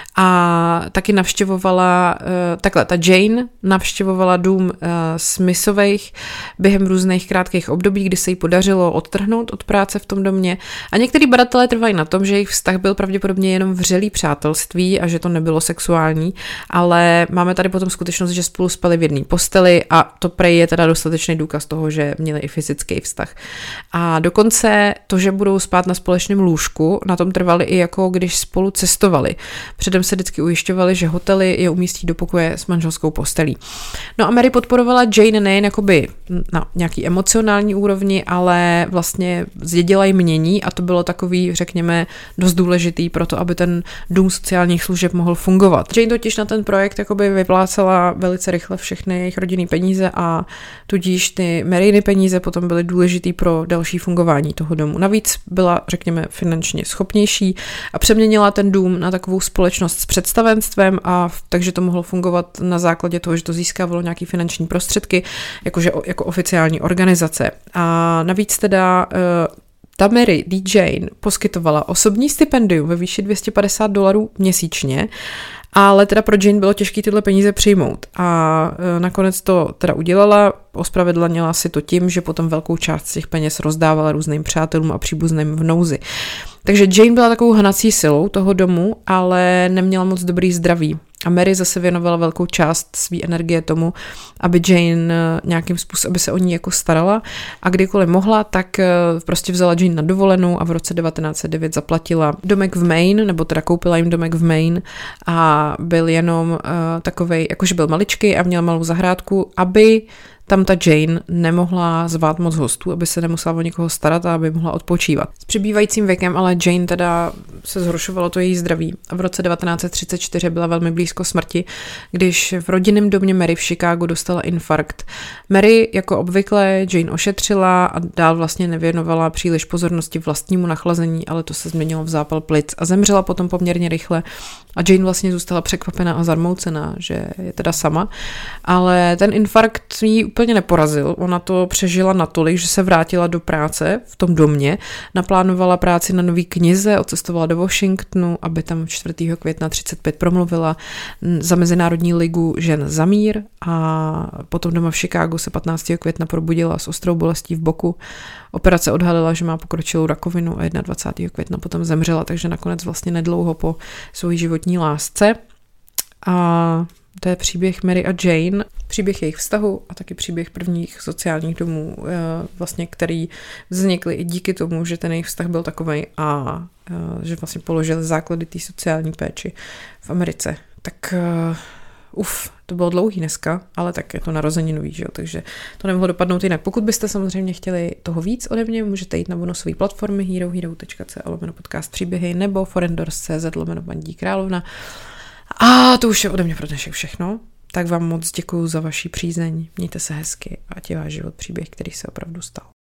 a taky navštěvovala, ta Jane navštěvovala dům Smithových během různých krátkých období, kdy se jí podařilo odtrhnout od práce v tom domě a některý badatelé trvají na tom, že jejich vztah byl pravděpodobně jenom vřelý přátelství a že to nebylo sexuální, ale máme tady potom skutečnost, že spolu spali v jedné posteli a to prej je teda dostatečný důkaz toho, že měli i fyzický vztah. A dokonce to, že budou spát na společném lůžku, na tom trvali i jako když spolu cestovali. Předem se vždycky ujišťovali, že hotely je umístí do pokoje s manželskou postelí. No a Mary podporovala Jane nejen jakoby na nějaký emocionální úrovni, ale vlastně zdědila jmění a to bylo takový, řekněme, dost důležitý pro to, aby ten dům sociálních služeb mohl fungovat. Jane totiž na ten projekt jakoby vyplácela velice rychle všechny jejich rodinné peníze a tudíž ty Maryny peníze potom byly důležitý pro další fungování toho domu. Navíc byla, řekněme, finančně schopnější a přeměnila ten dům na takovou společnost s představenstvem a takže to mohlo fungovat na základě toho, že to získávalo nějaký finanční prostředky, jako oficiální organizace. A navíc teda ta Mary D. Jane poskytovala osobní stipendium ve výši $250 měsíčně, ale teda pro Jane bylo těžké tyhle peníze přijmout a nakonec to teda udělala, ospravedlnila si to tím, že potom velkou část těch peněz rozdávala různým přátelům a příbuzným v nouzi. Takže Jane byla takovou hnací silou toho domu, ale neměla moc dobrý zdraví. A Mary zase věnovala velkou část své energie tomu, aby Jane nějakým způsobem, aby se o ní jako starala a kdykoliv mohla, tak prostě vzala Jane na dovolenou a v roce 1909 zaplatila domek v Maine, nebo teda koupila jim domek v Maine a byl jenom takovej, jakože byl maličký a měl malou zahrádku, aby tam ta Jane nemohla zvát moc hostů, aby se nemusela o nikoho starat a aby mohla odpočívat. S přibývajícím věkem ale Jane teda se zhoršovalo to její zdraví a v roce 1934 byla velmi blízko smrti, když v rodinném domě Mary v Chicagu dostala infarkt. Mary jako obvykle Jane ošetřila a dál vlastně nevěnovala příliš pozornosti vlastnímu nachlazení, ale to se změnilo v zápal plic a zemřela potom poměrně rychle a Jane vlastně zůstala překvapená a zarmoucená, že je teda sama, ale ten infarkt jí úplně neporazil. Ona to přežila natolik, že se vrátila do práce v tom domě, naplánovala práci na nový knize, odcestovala do Washingtonu, aby tam 4. května 1935 promluvila za Mezinárodní ligu žen za mír a potom doma v Chicagu se 15. května probudila s ostrou bolestí v boku. Operace odhalila, že má pokročilou rakovinu a 21. května potom zemřela, takže nakonec vlastně nedlouho po své životní lásce. A to je příběh Mary a Jane, příběh jejich vztahu a taky příběh prvních sociálních domů, vlastně, který vznikly i díky tomu, že ten jejich vztah byl takovej a že vlastně položili základy té sociální péči v Americe. Tak to bylo dlouhý dneska, ale tak je to narozeninový, že jo, takže to nemohlo dopadnout jinak. Pokud byste samozřejmě chtěli toho víc ode mě, můžete jít na bonusové platformy herohero.co/podcast příběhy nebo forendors.cz/Bandí Královna. A to už je ode mě pro dnešek všechno. Tak vám moc děkuju za vaši přízeň. Mějte se hezky a ať je váš život příběh, který se opravdu stal.